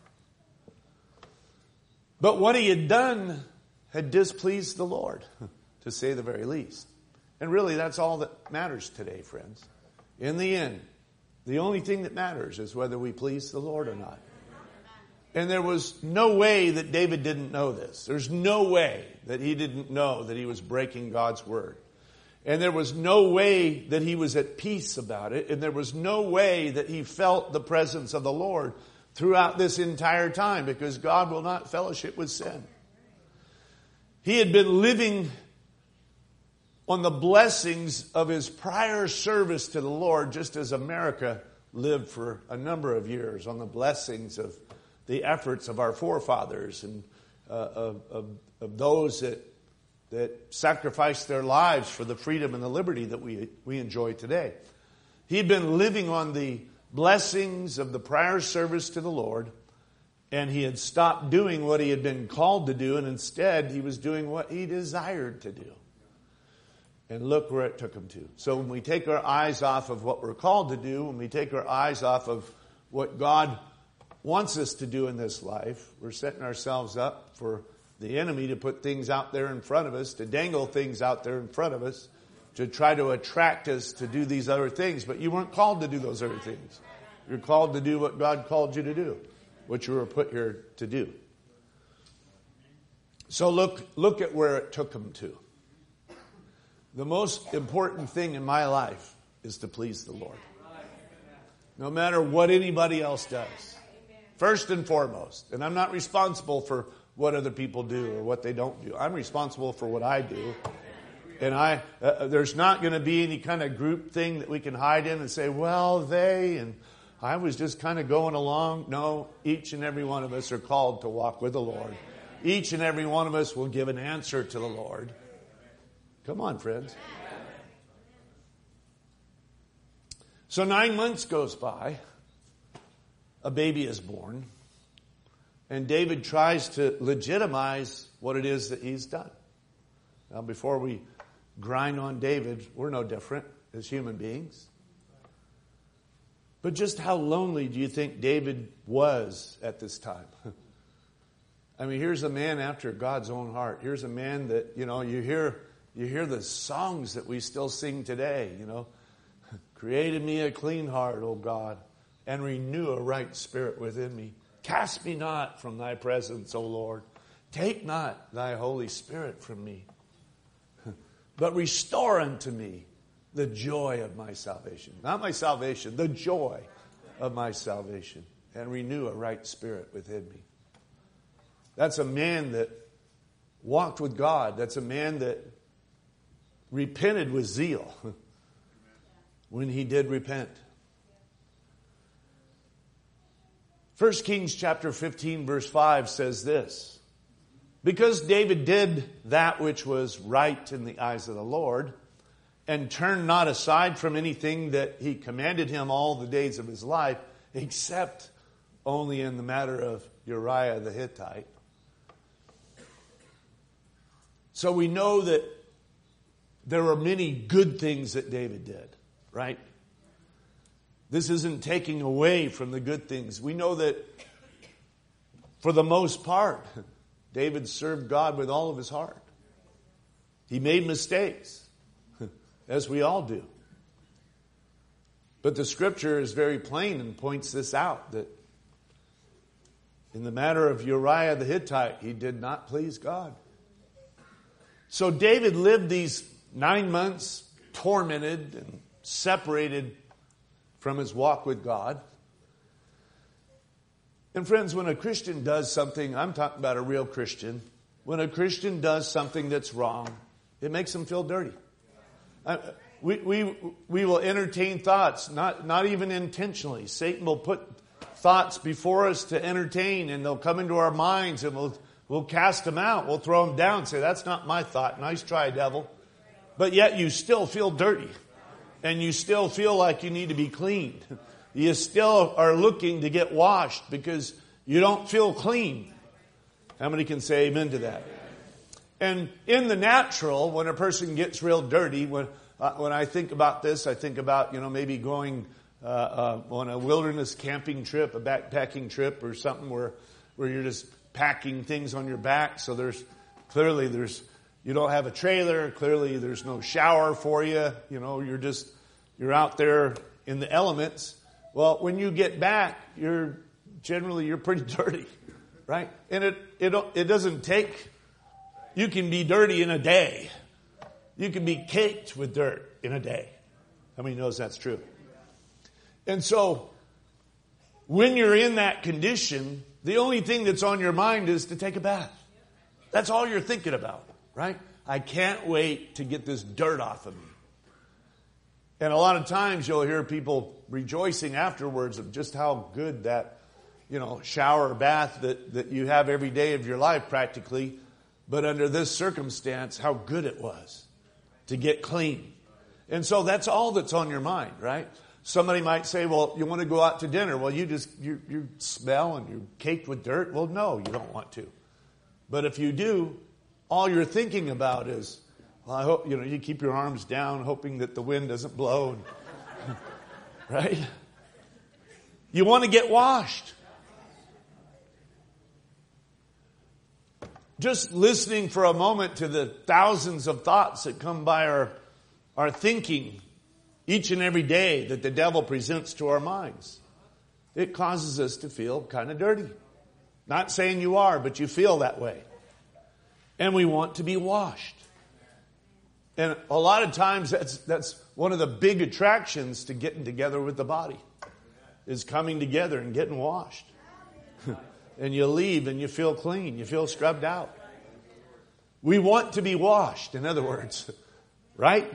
But what he had done had displeased the Lord, to say the very least. And really, that's all that matters today, friends. In the end, the only thing that matters is whether we please the Lord or not. And there was no way that David didn't know this. There's no way that he didn't know that he was breaking God's word. And there was no way that he was at peace about it. And there was no way that he felt the presence of the Lord throughout this entire time, because God will not fellowship with sin. He had been living on the blessings of his prior service to the Lord, just as America lived for a number of years on the blessings of the efforts of our forefathers and of those that sacrificed their lives for the freedom and the liberty that we enjoy today. He'd been living on the blessings of the prior service to the Lord, and he had stopped doing what he had been called to do, and instead he was doing what he desired to do. And look where it took him to. So when we take our eyes off of what we're called to do, when we take our eyes off of what God wants us to do in this life, we're setting ourselves up for the enemy to put things out there in front of us, to dangle things out there in front of us, to try to attract us to do these other things. But you weren't called to do those other things. You're called to do what God called you to do, what you were put here to do. So look at where it took him to. The most important thing in my life is to please the Lord. No matter what anybody else does. First and foremost. And I'm not responsible for what other people do or what they don't do. I'm responsible for what I do. And there's not going to be any kind of group thing that we can hide in and say, well, and I was just kind of going along. No, each and every one of us are called to walk with the Lord. Each and every one of us will give an answer to the Lord. Come on, friends. So 9 months goes by. A baby is born. And David tries to legitimize what it is that he's done. Now, before we grind on David, we're no different as human beings. But just how lonely do you think David was at this time? I mean, here's a man after God's own heart. Here's a man that, you hear the songs that we still sing today, Created me a clean heart, O God, and renew a right spirit within me. Cast me not from thy presence, O Lord. Take not thy Holy Spirit from me, but restore unto me the joy of my salvation. Not my salvation, the joy of my salvation, and renew a right spirit within me. That's a man that walked with God. That's a man that repented with zeal when he did repent. 1 Kings chapter 15 verse 5 says this: because David did that which was right in the eyes of the Lord, and turned not aside from anything that he commanded him all the days of his life, except only in the matter of Uriah the Hittite. So we know that there are many good things that David did, right? This isn't taking away from the good things. We know that for the most part, David served God with all of his heart. He made mistakes, as we all do. But the scripture is very plain and points this out, that in the matter of Uriah the Hittite, he did not please God. So David lived these 9 months tormented and separated from his walk with God. And friends, when a Christian does something, I'm talking about a real Christian, when a Christian does something that's wrong, it makes them feel dirty. We will entertain thoughts, not even intentionally. Satan will put thoughts before us to entertain, and they'll come into our minds, and we'll cast them out. We'll throw them down and say, that's not my thought. Nice try, devil. But yet you still feel dirty. And you still feel like you need to be cleaned. You still are looking to get washed because you don't feel clean. How many can say amen to that? And in the natural, when a person gets real dirty, when I think about this, I think about, maybe going on a wilderness camping trip, a backpacking trip or something where you're just packing things on your back. So there's you don't have a trailer. Clearly, there's no shower for you. You're out there in the elements. Well, when you get back, you're pretty dirty, right? And it doesn't take. You can be dirty in a day. You can be caked with dirt in a day. How many knows that's true? And so, when you're in that condition, the only thing that's on your mind is to take a bath. That's all you're thinking about. Right? I can't wait to get this dirt off of me. And a lot of times you'll hear people rejoicing afterwards of just how good that, shower or bath that you have every day of your life practically. But under this circumstance, how good it was to get clean. And so that's all that's on your mind, right? Somebody might say, well, you want to go out to dinner. Well, you smell and you're caked with dirt. Well, no, you don't want to. But if you do, all you're thinking about is, well, I hope, you keep your arms down, hoping that the wind doesn't blow. Right? You want to get washed. Just listening for a moment to the thousands of thoughts that come by our thinking each and every day that the devil presents to our minds, it causes us to feel kind of dirty. Not saying you are, but you feel that way. And we want to be washed. And a lot of times that's one of the big attractions to getting together with the body, is coming together and getting washed. And you leave and you feel clean. You feel scrubbed out. We want to be washed, in other words. Right?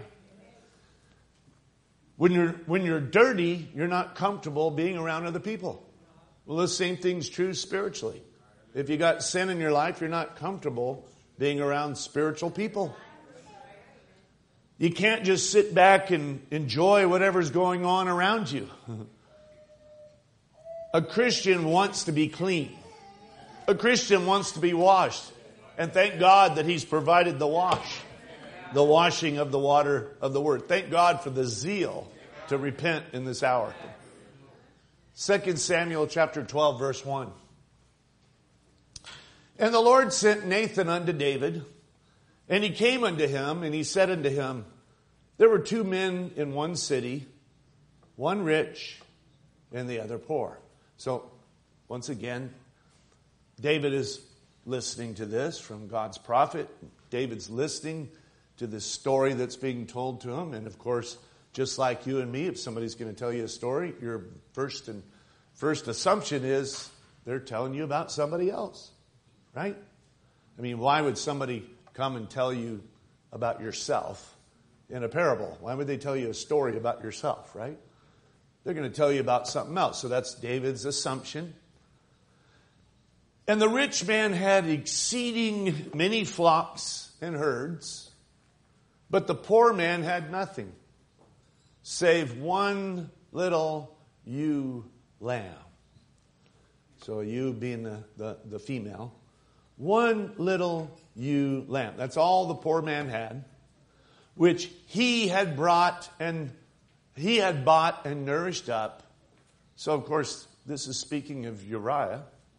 When you're dirty, you're not comfortable being around other people. Well, the same thing's true spiritually. If you got sin in your life, you're not comfortable being around spiritual people. You can't just sit back and enjoy whatever's going on around you. A Christian wants to be clean. A Christian wants to be washed. And thank God that He's provided the washing of the water of the Word. Thank God for the zeal to repent in this hour. 2 Samuel chapter 12, verse 1. And the Lord sent Nathan unto David, and he came unto him, and he said unto him, there were 2 men in one city, one rich and the other poor. So, once again, David is listening to this from God's prophet. David's listening to this story that's being told to him. And of course, just like you and me, if somebody's going to tell you a story, your first assumption is they're telling you about somebody else, right? I mean, why would somebody come and tell you about yourself in a parable? Why would they tell you a story about yourself, right? They're going to tell you about something else. So that's David's assumption. And the rich man had exceeding many flocks and herds, but the poor man had nothing, save one little ewe lamb. So a ewe being the female. One little ewe lamb. That's all the poor man had, which he had bought and nourished up. So of course, this is speaking of Uriah.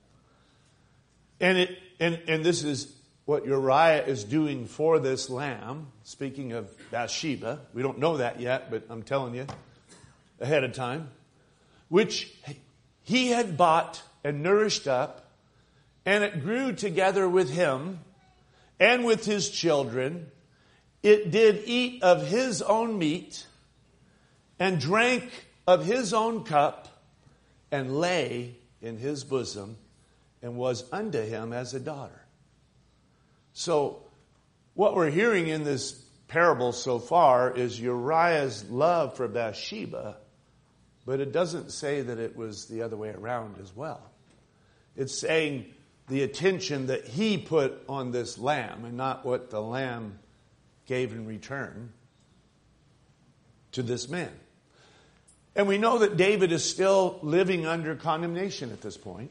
And this is what Uriah is doing for this lamb. Speaking of Bathsheba, we don't know that yet, but I'm telling you ahead of time, which he had bought and nourished up, and it grew together with him and with his children. It did eat of his own meat and drank of his own cup and lay in his bosom and was unto him as a daughter. So what we're hearing in this parable so far is Uriah's love for Bathsheba, but it doesn't say that it was the other way around as well. It's saying the attention that he put on this lamb and not what the lamb gave in return to this man. And we know that David is still living under condemnation at this point.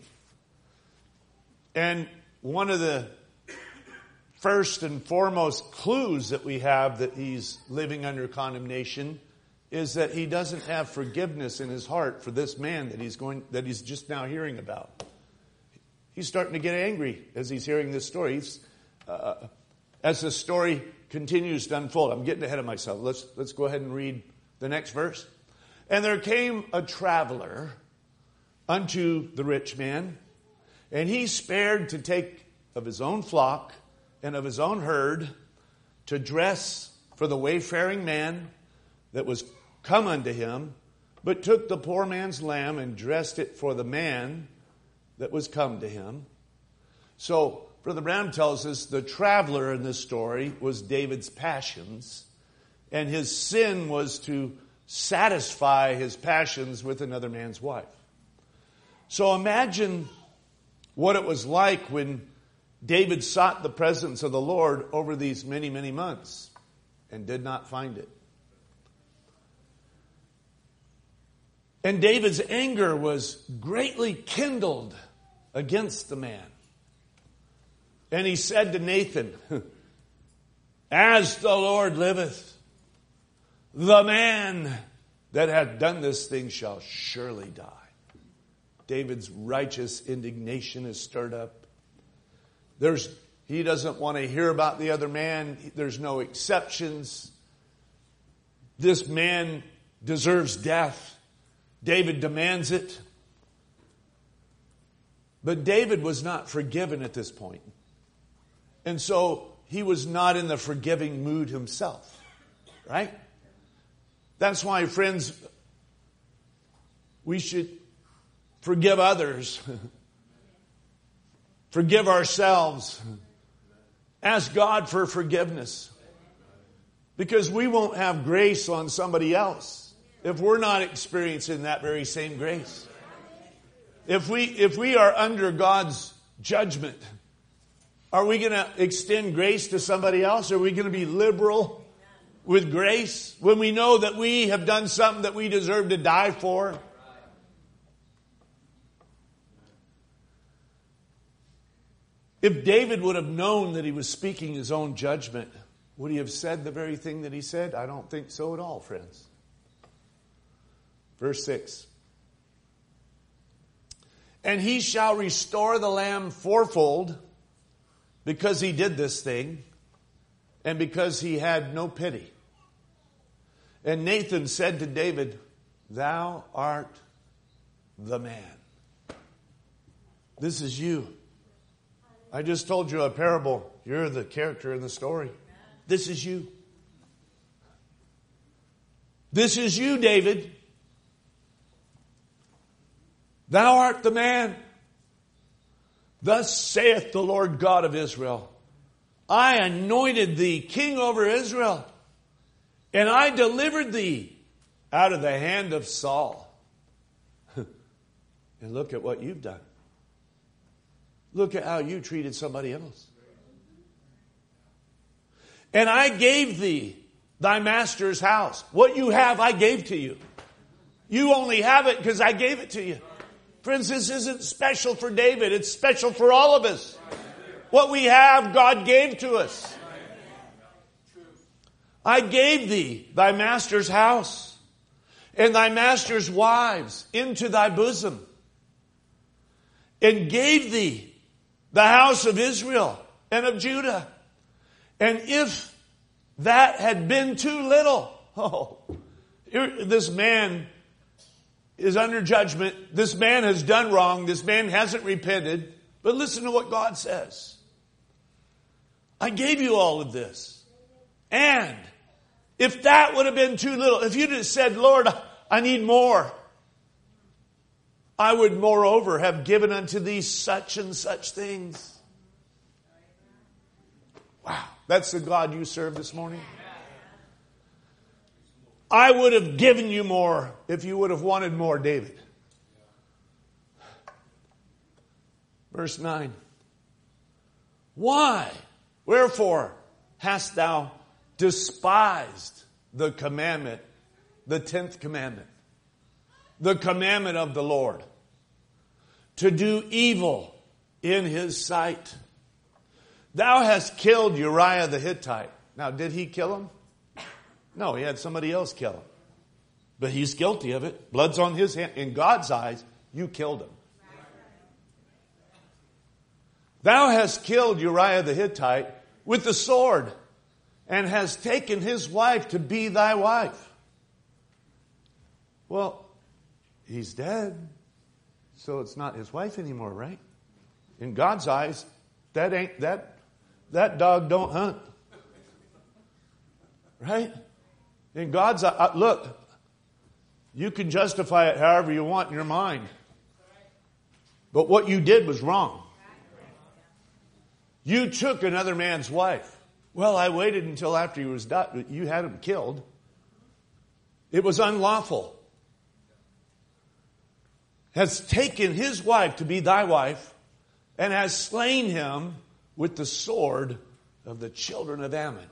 And one of the first and foremost clues that we have that he's living under condemnation is that he doesn't have forgiveness in his heart for this man that he's just now hearing about. He's starting to get angry as he's hearing this story. As the story continues to unfold, I'm getting ahead of myself. Let's go ahead and read the next verse. And there came a traveler unto the rich man, and he spared to take of his own flock and of his own herd to dress for the wayfaring man that was come unto him, but took the poor man's lamb and dressed it for the man that was come to him. So, Brother Branham tells us the traveler in this story was David's passions, and his sin was to satisfy his passions with another man's wife. So imagine what it was like when David sought the presence of the Lord over these many, many months and did not find it. And David's anger was greatly kindled against the man. And he said to Nathan, as the Lord liveth, the man that hath done this thing shall surely die. David's righteous indignation is stirred up. He doesn't want to hear about the other man. There's no exceptions. This man deserves death. David demands it. But David was not forgiven at this point. And so he was not in the forgiving mood himself. Right? That's why, friends, we should forgive others. Forgive ourselves. Ask God for forgiveness. Because we won't have grace on somebody else if we're not experiencing that very same grace. If we are under God's judgment, are we going to extend grace to somebody else? Are we going to be liberal with grace when we know that we have done something that we deserve to die for? If David would have known that he was speaking his own judgment, would he have said the very thing that he said? I don't think so at all, friends. Verse 6. And he shall restore the lamb fourfold, because he did this thing and because he had no pity. And Nathan said to David, "Thou art the man." This is you. I just told you a parable. You're the character in the story. This is you. This is you, David. Thou art the man. Thus saith the Lord God of Israel, I anointed thee king over Israel, and I delivered thee out of the hand of Saul. And look at what you've done. Look at how you treated somebody else. And I gave thee thy master's house. What you have, I gave to you. You only have it because I gave it to you. Friends, this isn't special for David. It's special for all of us. What we have, God gave to us. I gave thee thy master's house and thy master's wives into thy bosom, and gave thee the house of Israel and of Judah. And if that had been too little, this man is under judgment. This man has done wrong. This man hasn't repented. But listen to what God says. I gave you all of this. And if that would have been too little, if you'd have said, Lord, I need more, I would moreover have given unto thee such and such things. Wow. That's the God you serve this morning. I would have given you more if you would have wanted more, David. Verse 9. Why? Wherefore hast thou despised the commandment, the 10th commandment, the commandment of the Lord, to do evil in his sight? Thou hast killed Uriah the Hittite. Now, did he kill him? No, he had somebody else kill him. But he's guilty of it. Blood's on his hand. In God's eyes, you killed him. Thou hast killed Uriah the Hittite with the sword, and hast taken his wife to be thy wife. Well, he's dead, so it's not his wife anymore, right? In God's eyes, that dog don't hunt. Right? In God's eye, look, you can justify it however you want in your mind. But what you did was wrong. You took another man's wife. Well, I waited until after he was died. You had him killed. It was unlawful. Has taken his wife to be thy wife, and has slain him with the sword of the children of Ammon.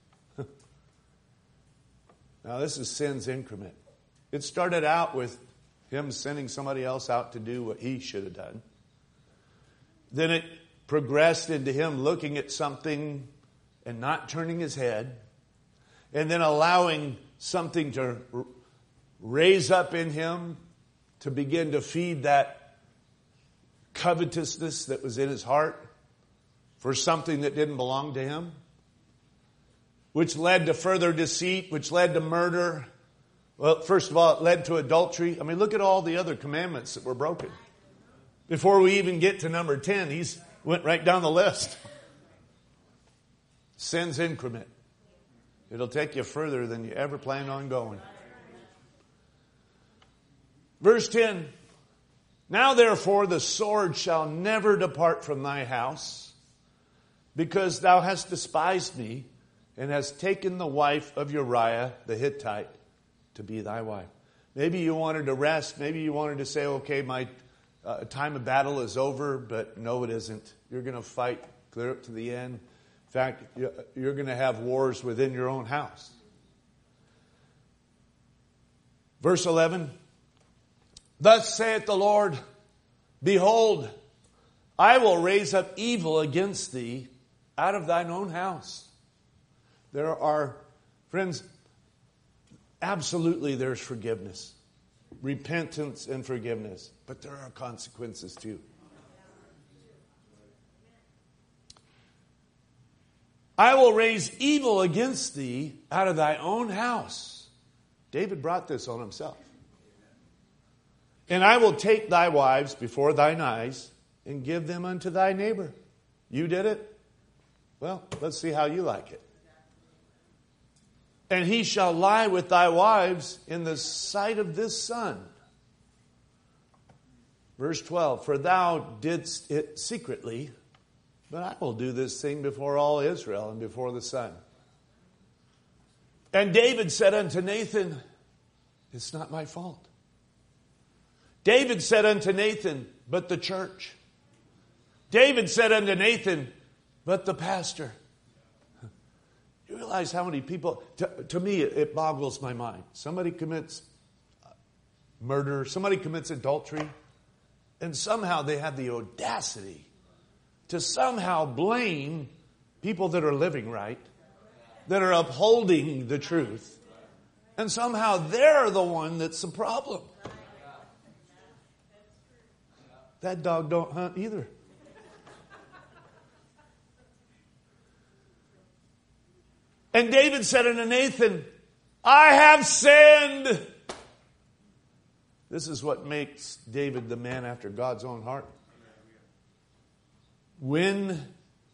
Now, this is sin's increment. It started out with him sending somebody else out to do what he should have done. Then it progressed into him looking at something and not turning his head, and then allowing something to raise up in him to begin to feed that covetousness that was in his heart for something that didn't belong to him, which led to further deceit, which led to murder. Well, first of all, it led to adultery. I mean, look at all the other commandments that were broken. Before we even get to number 10, he's went right down the list. Sin's increment. It'll take you further than you ever planned on going. Verse 10. Now therefore the sword shall never depart from thy house, because thou hast despised me, and hast taken the wife of Uriah the Hittite to be thy wife. Maybe you wanted to rest. Maybe you wanted to say, okay, my time of battle is over, but no, it isn't. You're going to fight clear up to the end. In fact, you're going to have wars within your own house. Verse 11. Thus saith the Lord, behold, I will raise up evil against thee out of thine own house. There are, friends, absolutely there's forgiveness, repentance and forgiveness, but there are consequences too. I will raise evil against thee out of thy own house. David brought this on himself. And I will take thy wives before thine eyes and give them unto thy neighbor. You did it? Well, let's see how you like it. And he shall lie with thy wives in the sight of this sun. Verse 12, for thou didst it secretly, but I will do this thing before all Israel and before the sun. And David said unto Nathan, it's not my fault. David said unto Nathan, but the church. David said unto Nathan, but the pastor. You realize how many people, to me it boggles my mind. Somebody commits murder, somebody commits adultery, and somehow they have the audacity to somehow blame people that are living right, that are upholding the truth, and somehow they're the one that's the problem. That dog don't hunt either. And David said unto Nathan, I have sinned. This is what makes David the man after God's own heart. When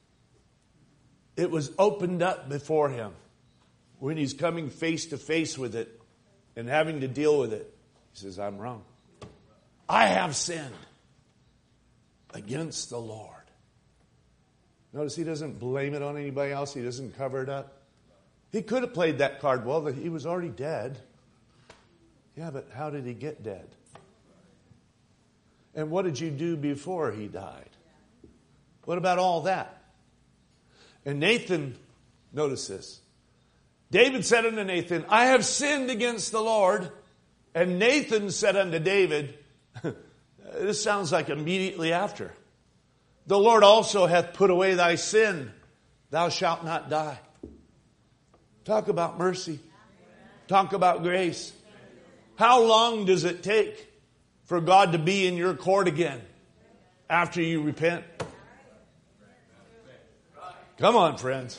it was opened up before him, when he's coming face to face with it and having to deal with it, he says, I'm wrong. I have sinned against the Lord. Notice he doesn't blame it on anybody else. He doesn't cover it up. He could have played that card well, that he was already dead. Yeah, but how did he get dead? And what did you do before he died? What about all that? And Nathan, notice this. David said unto Nathan, I have sinned against the Lord. And Nathan said unto David, this sounds like immediately after. The Lord also hath put away thy sin. Thou shalt not die. Talk about mercy. Talk about grace. How long does it take for God to be in your court again after you repent? Come on, friends.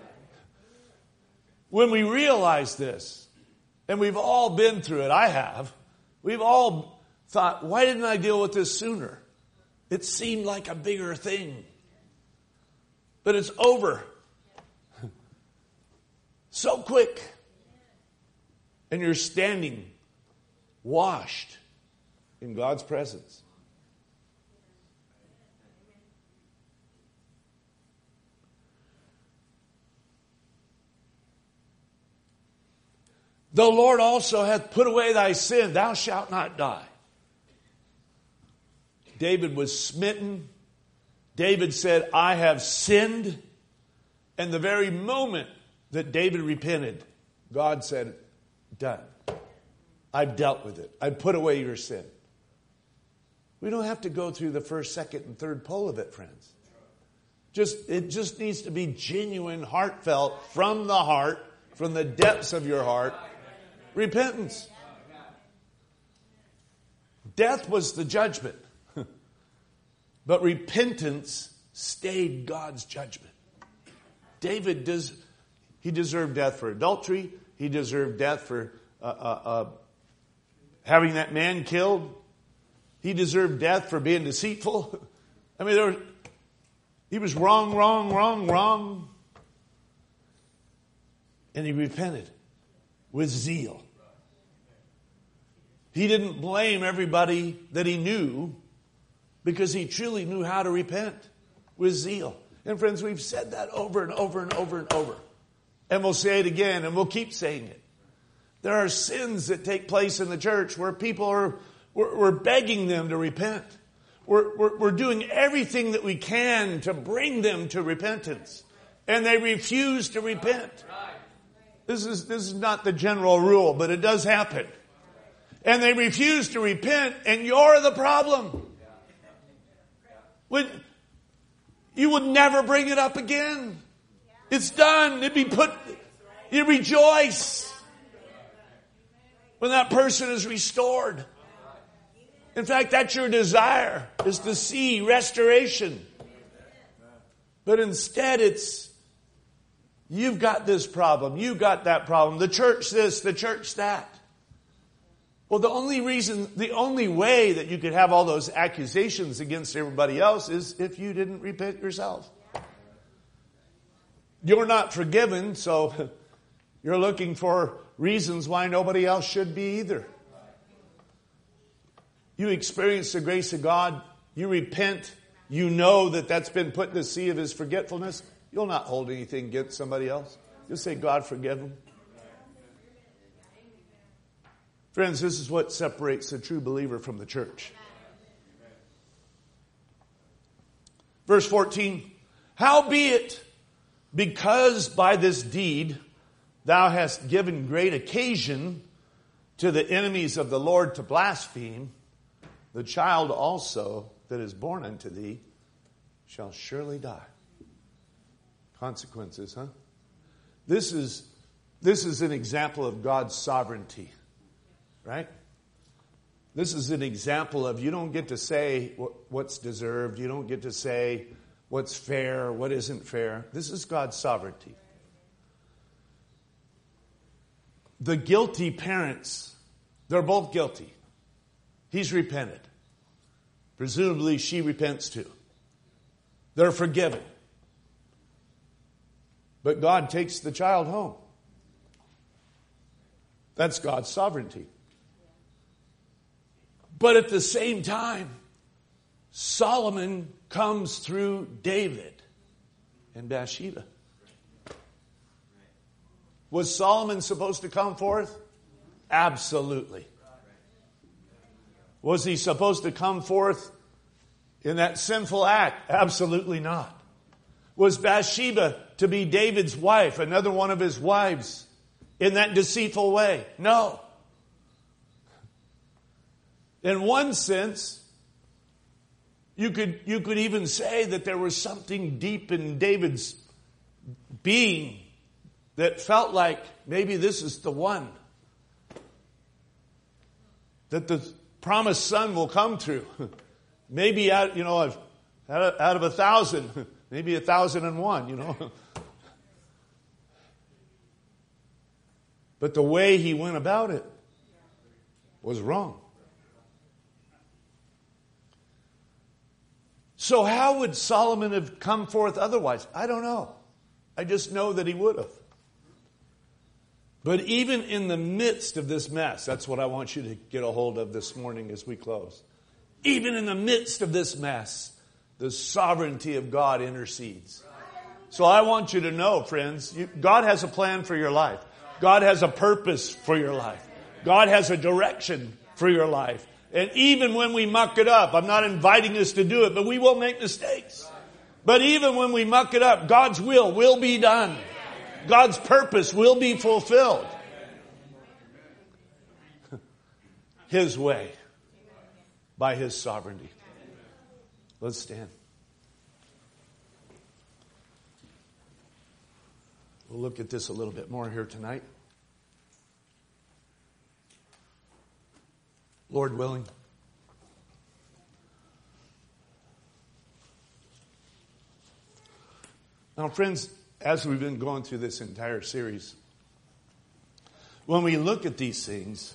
When we realize this, and we've all been through it, I have, we've all thought, why didn't I deal with this sooner? It seemed like a bigger thing. But it's over. So quick. And you're standing washed in God's presence. The Lord also hath put away thy sin. Thou shalt not die. David was smitten. David said, I have sinned. And the very moment that David repented, God said, done. I've dealt with it. I've put away your sin. We don't have to go through the first, second, and third pull of it, friends. It just needs to be genuine, heartfelt, from the heart, from the depths of your heart, repentance. Death was the judgment. But repentance stayed God's judgment. David he deserved death for adultery. He deserved death for having that man killed. He deserved death for being deceitful. I mean, he was wrong. And he repented with zeal. He didn't blame everybody that he knew because he truly knew how to repent with zeal. And friends, we've said that over and over and over and over. And we'll say it again, and we'll keep saying it. There are sins that take place in the church where people we're begging them to repent. We're doing everything that we can to bring them to repentance. And they refuse to repent. This is not the general rule, but it does happen. And they refuse to repent, and you're the problem. You would never bring it up again. It's done. You rejoice when that person is restored. In fact, that's your desire, is to see restoration. But instead You've got this problem. You've got that problem. The church this, the church that. Well, the only way that you could have all those accusations against everybody else is if you didn't repent yourself. You're not forgiven, so you're looking for reasons why nobody else should be either. You experience the grace of God. You repent. You know that that's been put in the sea of His forgetfulness. You'll not hold anything against somebody else. You'll say, God, forgive them. Friends, this is what separates the true believer from the church. Verse 14, howbeit, because by this deed thou hast given great occasion to the enemies of the Lord to blaspheme, the child also that is born unto thee shall surely die. Consequences, huh? This is an example of God's sovereignty, right? This is an example of you don't get to say what's deserved. You don't get to say what's fair, what isn't fair. This is God's sovereignty. The guilty parents, they're both guilty. He's repented. Presumably she repents too. They're forgiven. But God takes the child home. That's God's sovereignty. But at the same time, Solomon comes through David and Bathsheba. Was Solomon supposed to come forth? Absolutely. Was he supposed to come forth in that sinful act? Absolutely not. Was Bathsheba to be David's wife, another one of his wives, in that deceitful way? No. In one sense, you could even say that there was something deep in David's being that felt like maybe this is the one that the promised son will come through. Maybe out of 1,000, maybe 1,001, But the way he went about it was wrong. So how would Solomon have come forth otherwise? I don't know. I just know that he would have. But even in the midst of this mess, that's what I want you to get a hold of this morning as we close. Even in the midst of this mess, the sovereignty of God intercedes. So I want you to know, friends, God has a plan for your life. God has a purpose for your life. God has a direction for your life. And even when we muck it up, I'm not inviting us to do it, but we will make mistakes. But even when we muck it up, God's will be done. God's purpose will be fulfilled. His way, by His sovereignty. Let's stand. We'll look at this a little bit more here tonight. Lord willing. Now, friends, as we've been going through this entire series, when we look at these things,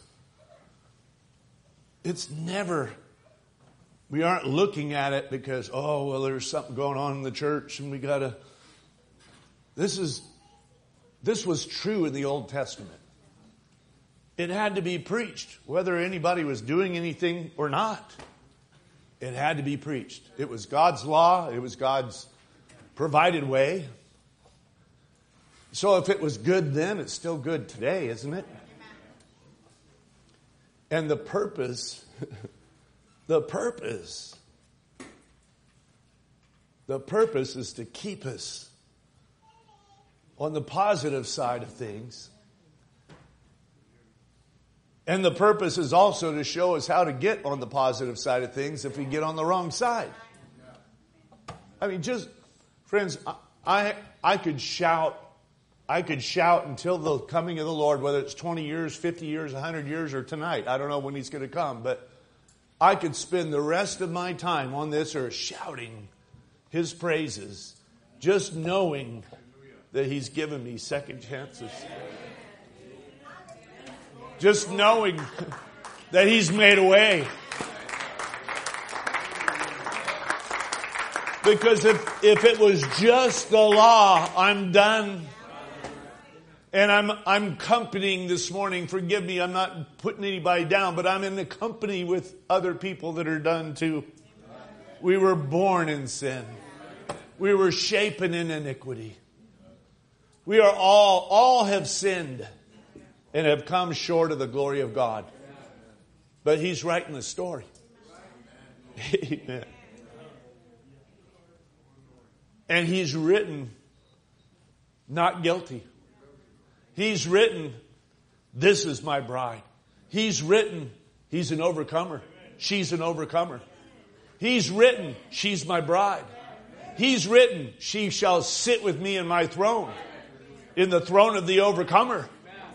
it's never, we aren't looking at it because, there's something going on in the church and we gotta, this was true in the Old Testament. It had to be preached, whether anybody was doing anything or not. It had to be preached. It was God's law. It was God's provided way. So if it was good then, it's still good today, isn't it? And the purpose is to keep us on the positive side of things. And the purpose is also to show us how to get on the positive side of things if we get on the wrong side. I mean, just, friends, I could shout until the coming of the Lord, whether it's 20 years, 50 years, 100 years, or tonight. I don't know when He's going to come, but I could spend the rest of my time on this earth shouting His praises, just knowing that He's given me second chances. Just knowing that He's made a way. Because if it was just the law, I'm done. And I'm accompanying this morning. Forgive me, I'm not putting anybody down, but I'm in the company with other people that are done too. We were born in sin. We were shapen in iniquity. We are all have sinned and have come short of the glory of God. But He's writing the story. Amen. And He's written, not guilty. He's written, this is my bride. He's written, he's an overcomer. She's an overcomer. He's written, she's my bride. He's written, she shall sit with me in my throne, in the throne of the overcomer.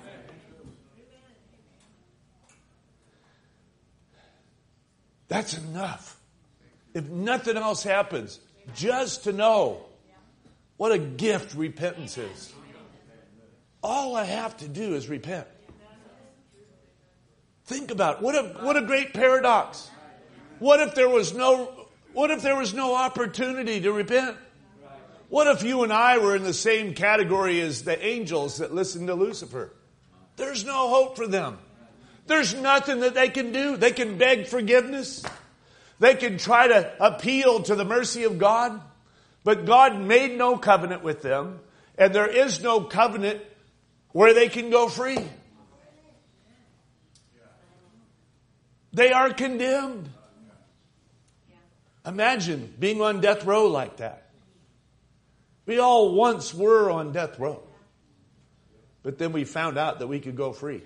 That's enough. If nothing else happens, just to know what a gift repentance is. All I have to do is repent. Think about it. What a great paradox. What if there was no opportunity to repent? What if you and I were in the same category as the angels that listened to Lucifer? There's no hope for them. There's nothing that they can do. They can beg forgiveness. They can try to appeal to the mercy of God. But God made no covenant with them. And there is no covenant where they can go free. They are condemned. Imagine being on death row like that. We all once were on death row. But then we found out that we could go free.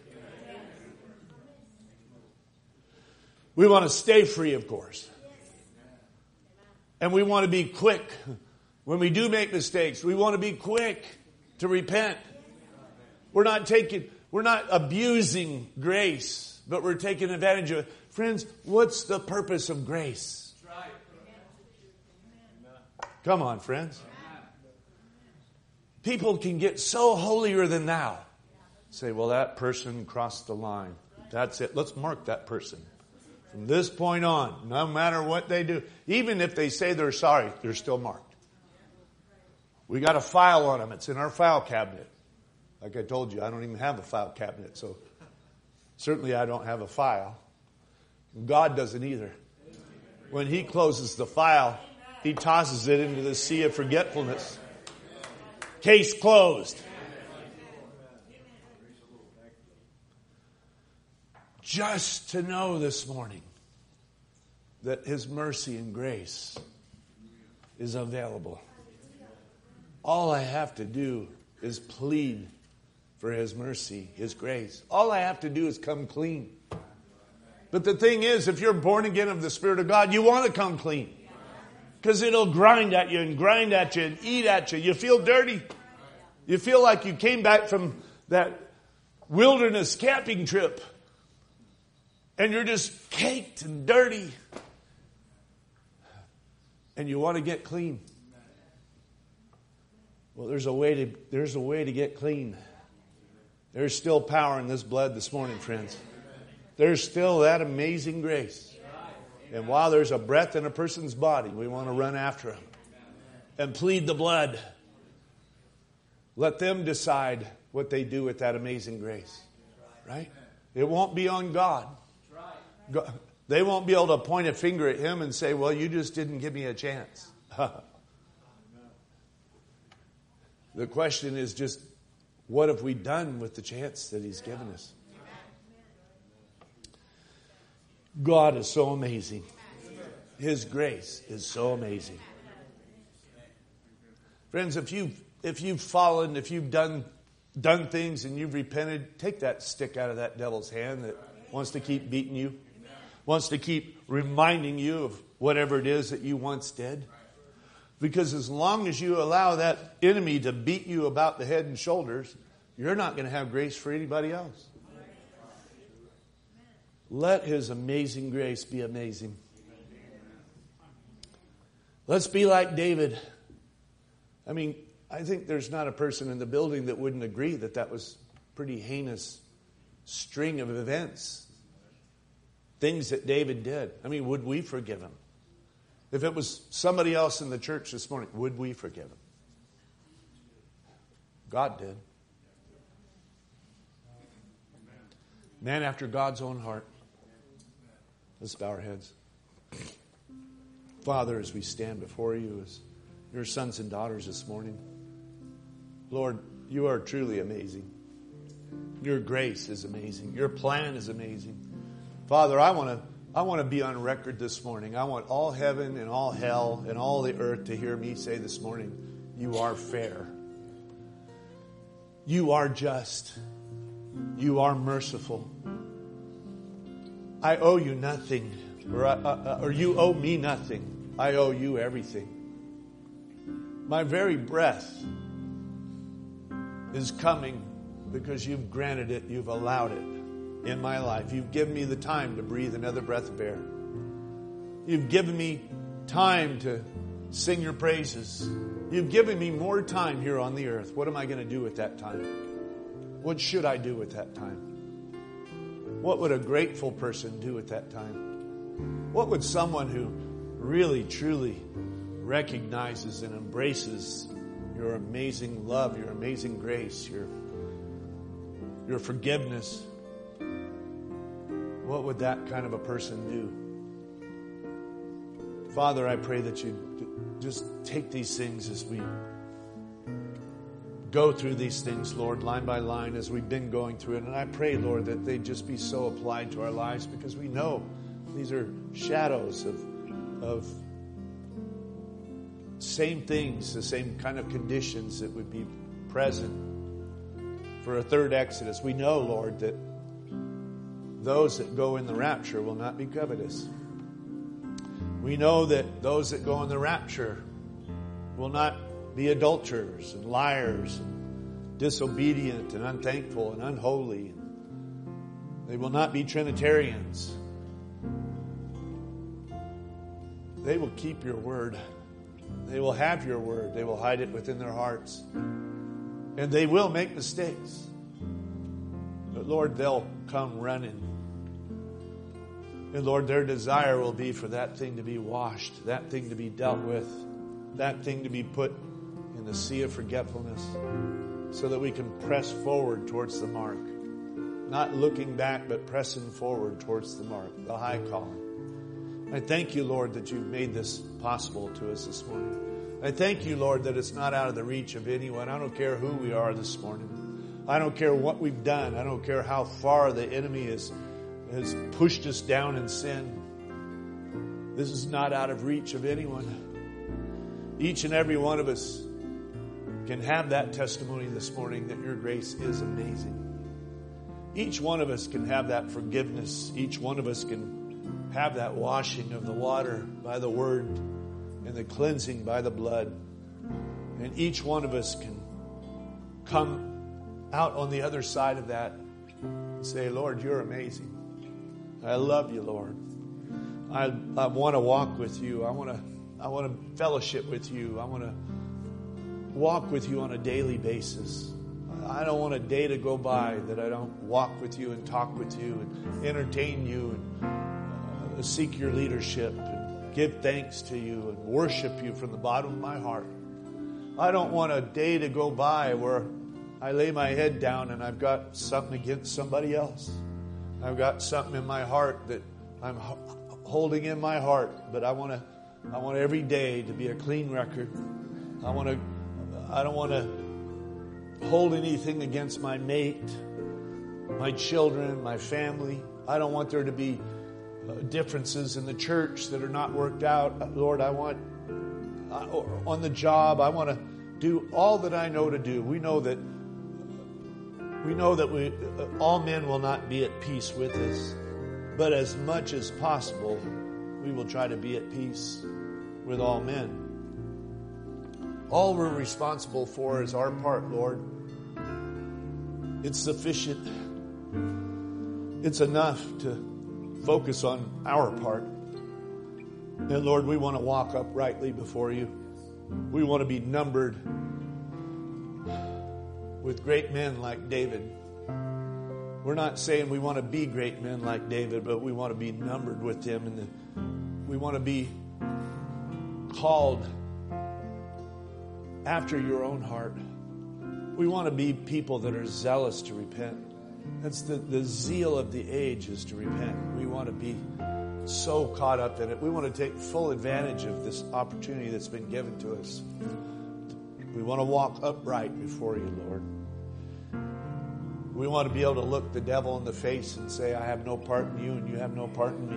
We want to stay free, of course. And we want to be quick. When we do make mistakes, we want to be quick to repent. We're not abusing grace, but we're taking advantage of it. Friends, what's the purpose of grace? Come on, friends. People can get so holier than thou. Say, well, that person crossed the line. That's it. Let's mark that person. From this point on, no matter what they do, even if they say they're sorry, they're still marked. We got a file on them. It's in our file cabinet. Like I told you, I don't even have a file cabinet, so certainly I don't have a file. God doesn't either. When He closes the file, He tosses it into the sea of forgetfulness. Case closed. Just to know this morning that His mercy and grace is available. All I have to do is plead for His mercy, His grace. All I have to do is come clean. But the thing is, if you're born again of the Spirit of God, you want to come clean. Because it'll grind at you and eat at you. You feel dirty. You feel like you came back from that wilderness camping trip. And you're just caked and dirty. And you want to get clean. Well, there's a way to get clean. There's still power in this blood this morning, friends. There's still that amazing grace. And while there's a breath in a person's body, we want to run after them and plead the blood. Let them decide what they do with that amazing grace. Right? It won't be on God. They won't be able to point a finger at Him and say, well, you just didn't give me a chance. The question is just, what have we done with the chance that He's given us? God is so amazing. His grace is so amazing. Friends, if you've fallen, if you've done things and you've repented, take that stick out of that devil's hand that wants to keep beating you, wants to keep reminding you of whatever it is that you once did. Because as long as you allow that enemy to beat you about the head and shoulders, you're not going to have grace for anybody else. Let His amazing grace be amazing. Let's be like David. I I think there's not a person in the building that wouldn't agree that that was a pretty heinous string of events. Things that David did. I mean, would we forgive him? If it was somebody else in the church this morning, would we forgive him? God did. Man after God's own heart. Let's bow our heads. Father, as we stand before you as your sons and daughters this morning, Lord, you are truly amazing. Your grace is amazing. Your plan is amazing. Father, I want to be on record this morning. I want all heaven and all hell and all the earth to hear me say this morning, you are fair. You are just. You are merciful. I owe you nothing, or you owe me nothing. I owe you everything. My very breath is coming because you've granted it, you've allowed it in my life. You've given me the time to breathe another breath of air. You've given me time to sing your praises. You've given me more time here on the earth. What am I going to do with that time? What should I do with that time? What would a grateful person do at that time? What would someone who really, truly recognizes and embraces your amazing love, your amazing grace, your forgiveness, what would that kind of a person do? Father, I pray that you just take these things as we go through these things, Lord, line by line as we've been going through it. And I pray, Lord, that they just be so applied to our lives because we know these are shadows of same things, the same kind of conditions that would be present for a third Exodus. We know, Lord, that those that go in the rapture will not be covetous. We know that those that go in the rapture will not be adulterers and liars and disobedient and unthankful and unholy. They will not be Trinitarians. They will keep your word. They will have your word. They will hide it within their hearts. And they will make mistakes. But Lord, they'll come running. And Lord, their desire will be for that thing to be washed, that thing to be dealt with, that thing to be put in the sea of forgetfulness so that we can press forward towards the mark. Not looking back, but pressing forward towards the mark, the high calling. I thank you, Lord, that you've made this possible to us this morning. I thank you, Lord, that it's not out of the reach of anyone. I don't care who we are this morning. I don't care what we've done. I don't care how far the enemy has pushed us down in sin. This is not out of reach of anyone. Each and every one of us can have that testimony this morning that your grace is amazing. Each one of us can have that forgiveness. Each one of us can have that washing of the water by the word and the cleansing by the blood. And each one of us can come out on the other side of that and say, Lord, you're amazing. I love you, Lord. I want to walk with you. I want to fellowship with you. I want to walk with you on a daily basis. I don't want a day to go by that I don't walk with you and talk with you and entertain you and seek your leadership and give thanks to you and worship you from the bottom of my heart. I don't want a day to go by where I lay my head down and I've got something against somebody else. I've got something in my heart that I'm holding in my heart, but I want every day to be a clean record. I don't want to hold anything against my mate, my children, my family. I don't want there to be differences in the church that are not worked out. Lord, on the job, I want to do all that I know to do. We know that all men will not be at peace with us, but as much as possible, we will try to be at peace with all men. All we're responsible for is our part, Lord. It's sufficient. It's enough to focus on our part. And Lord, we want to walk uprightly before you. We want to be numbered with great men like David. We're not saying we want to be great men like David, but we want to be numbered with him, and we want to be called after your own heart. We want to be people that are zealous to repent. That's the zeal of the age, is to repent. We want to be so caught up in it. We want to take full advantage of this opportunity that's been given to us. We want to walk upright before you, Lord. We want to be able to look the devil in the face and say, I have no part in you and you have no part in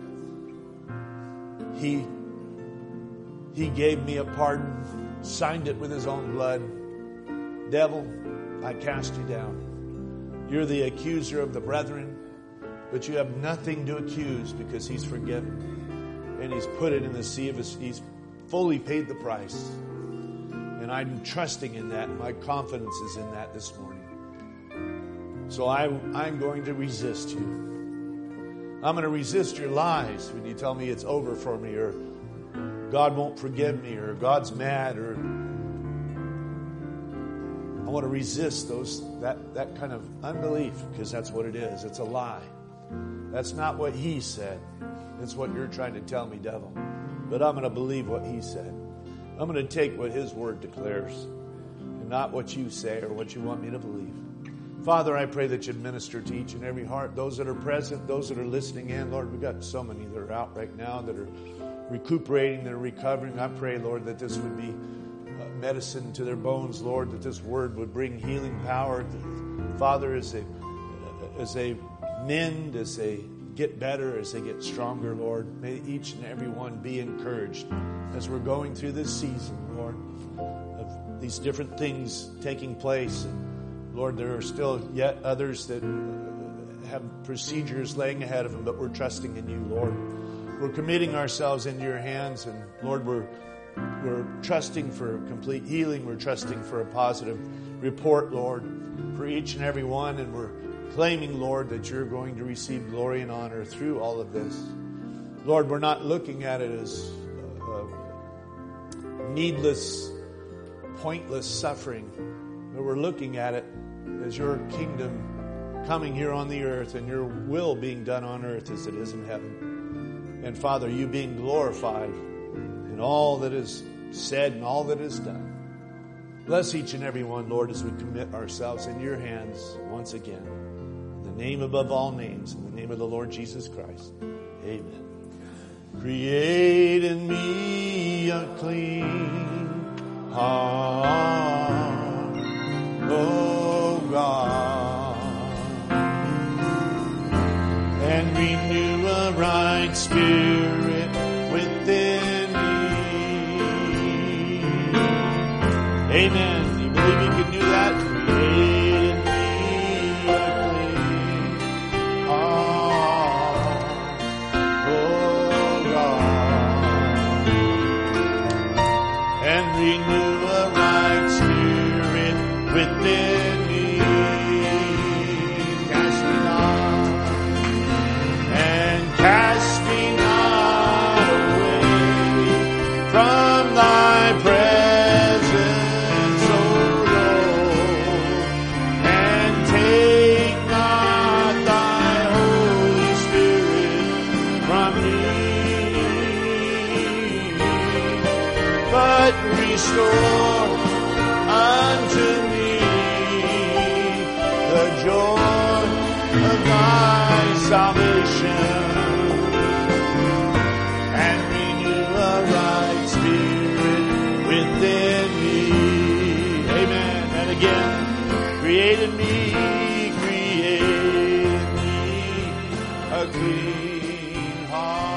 me. He gave me a pardon, signed it with his own blood. Devil, I cast you down. You're the accuser of the brethren, but you have nothing to accuse because he's forgiven. And he's put it in the sea of his, he's fully paid the price. And I'm trusting in that. My confidence is in that this morning. So I'm going to resist you. I'm going to resist your lies when you tell me it's over for me, or God won't forgive me, or God's mad, or I want to resist that kind of unbelief, because that's what it is. It's a lie. That's not what he said. It's what you're trying to tell me, devil. But I'm going to believe what he said. I'm going to take what his word declares and not what you say or what you want me to believe. Father, I pray that you'd minister to each and every heart, those that are present, those that are listening in. Lord, we've got so many that are out right now that are recuperating, that are recovering. I pray, Lord, that this would be medicine to their bones, Lord, that this word would bring healing power. Father, as they mend, as they get better, as they get stronger, Lord, may each and every one be encouraged as we're going through this season, Lord, of these different things taking place. And Lord, there are still yet others that have procedures laying ahead of them, but we're trusting in you, Lord. We're committing ourselves into your hands, and Lord, we're trusting for complete healing. We're trusting for a positive report, Lord, for each and every one, and we're claiming, Lord, that you're going to receive glory and honor through all of this. Lord, we're not looking at it as needless, pointless suffering, but we're looking at it as your kingdom coming here on the earth and your will being done on earth as it is in heaven. And Father, you being glorified in all that is said and all that is done. Bless each and every one, Lord, as we commit ourselves in your hands once again. In the name above all names, in the name of the Lord Jesus Christ. Amen. Create in me a clean heart, O God, and renew a right spirit within me. Amen. You believe you can do that? Create in me a clean heart, O God, and renew a right spirit within me. Cast me not, and cast me not away from thy presence, O Lord, and take not thy Holy Spirit from me, but restore unto me the joy of thy salvation, and renew a right spirit within me. Amen. And again, create in me a clean heart.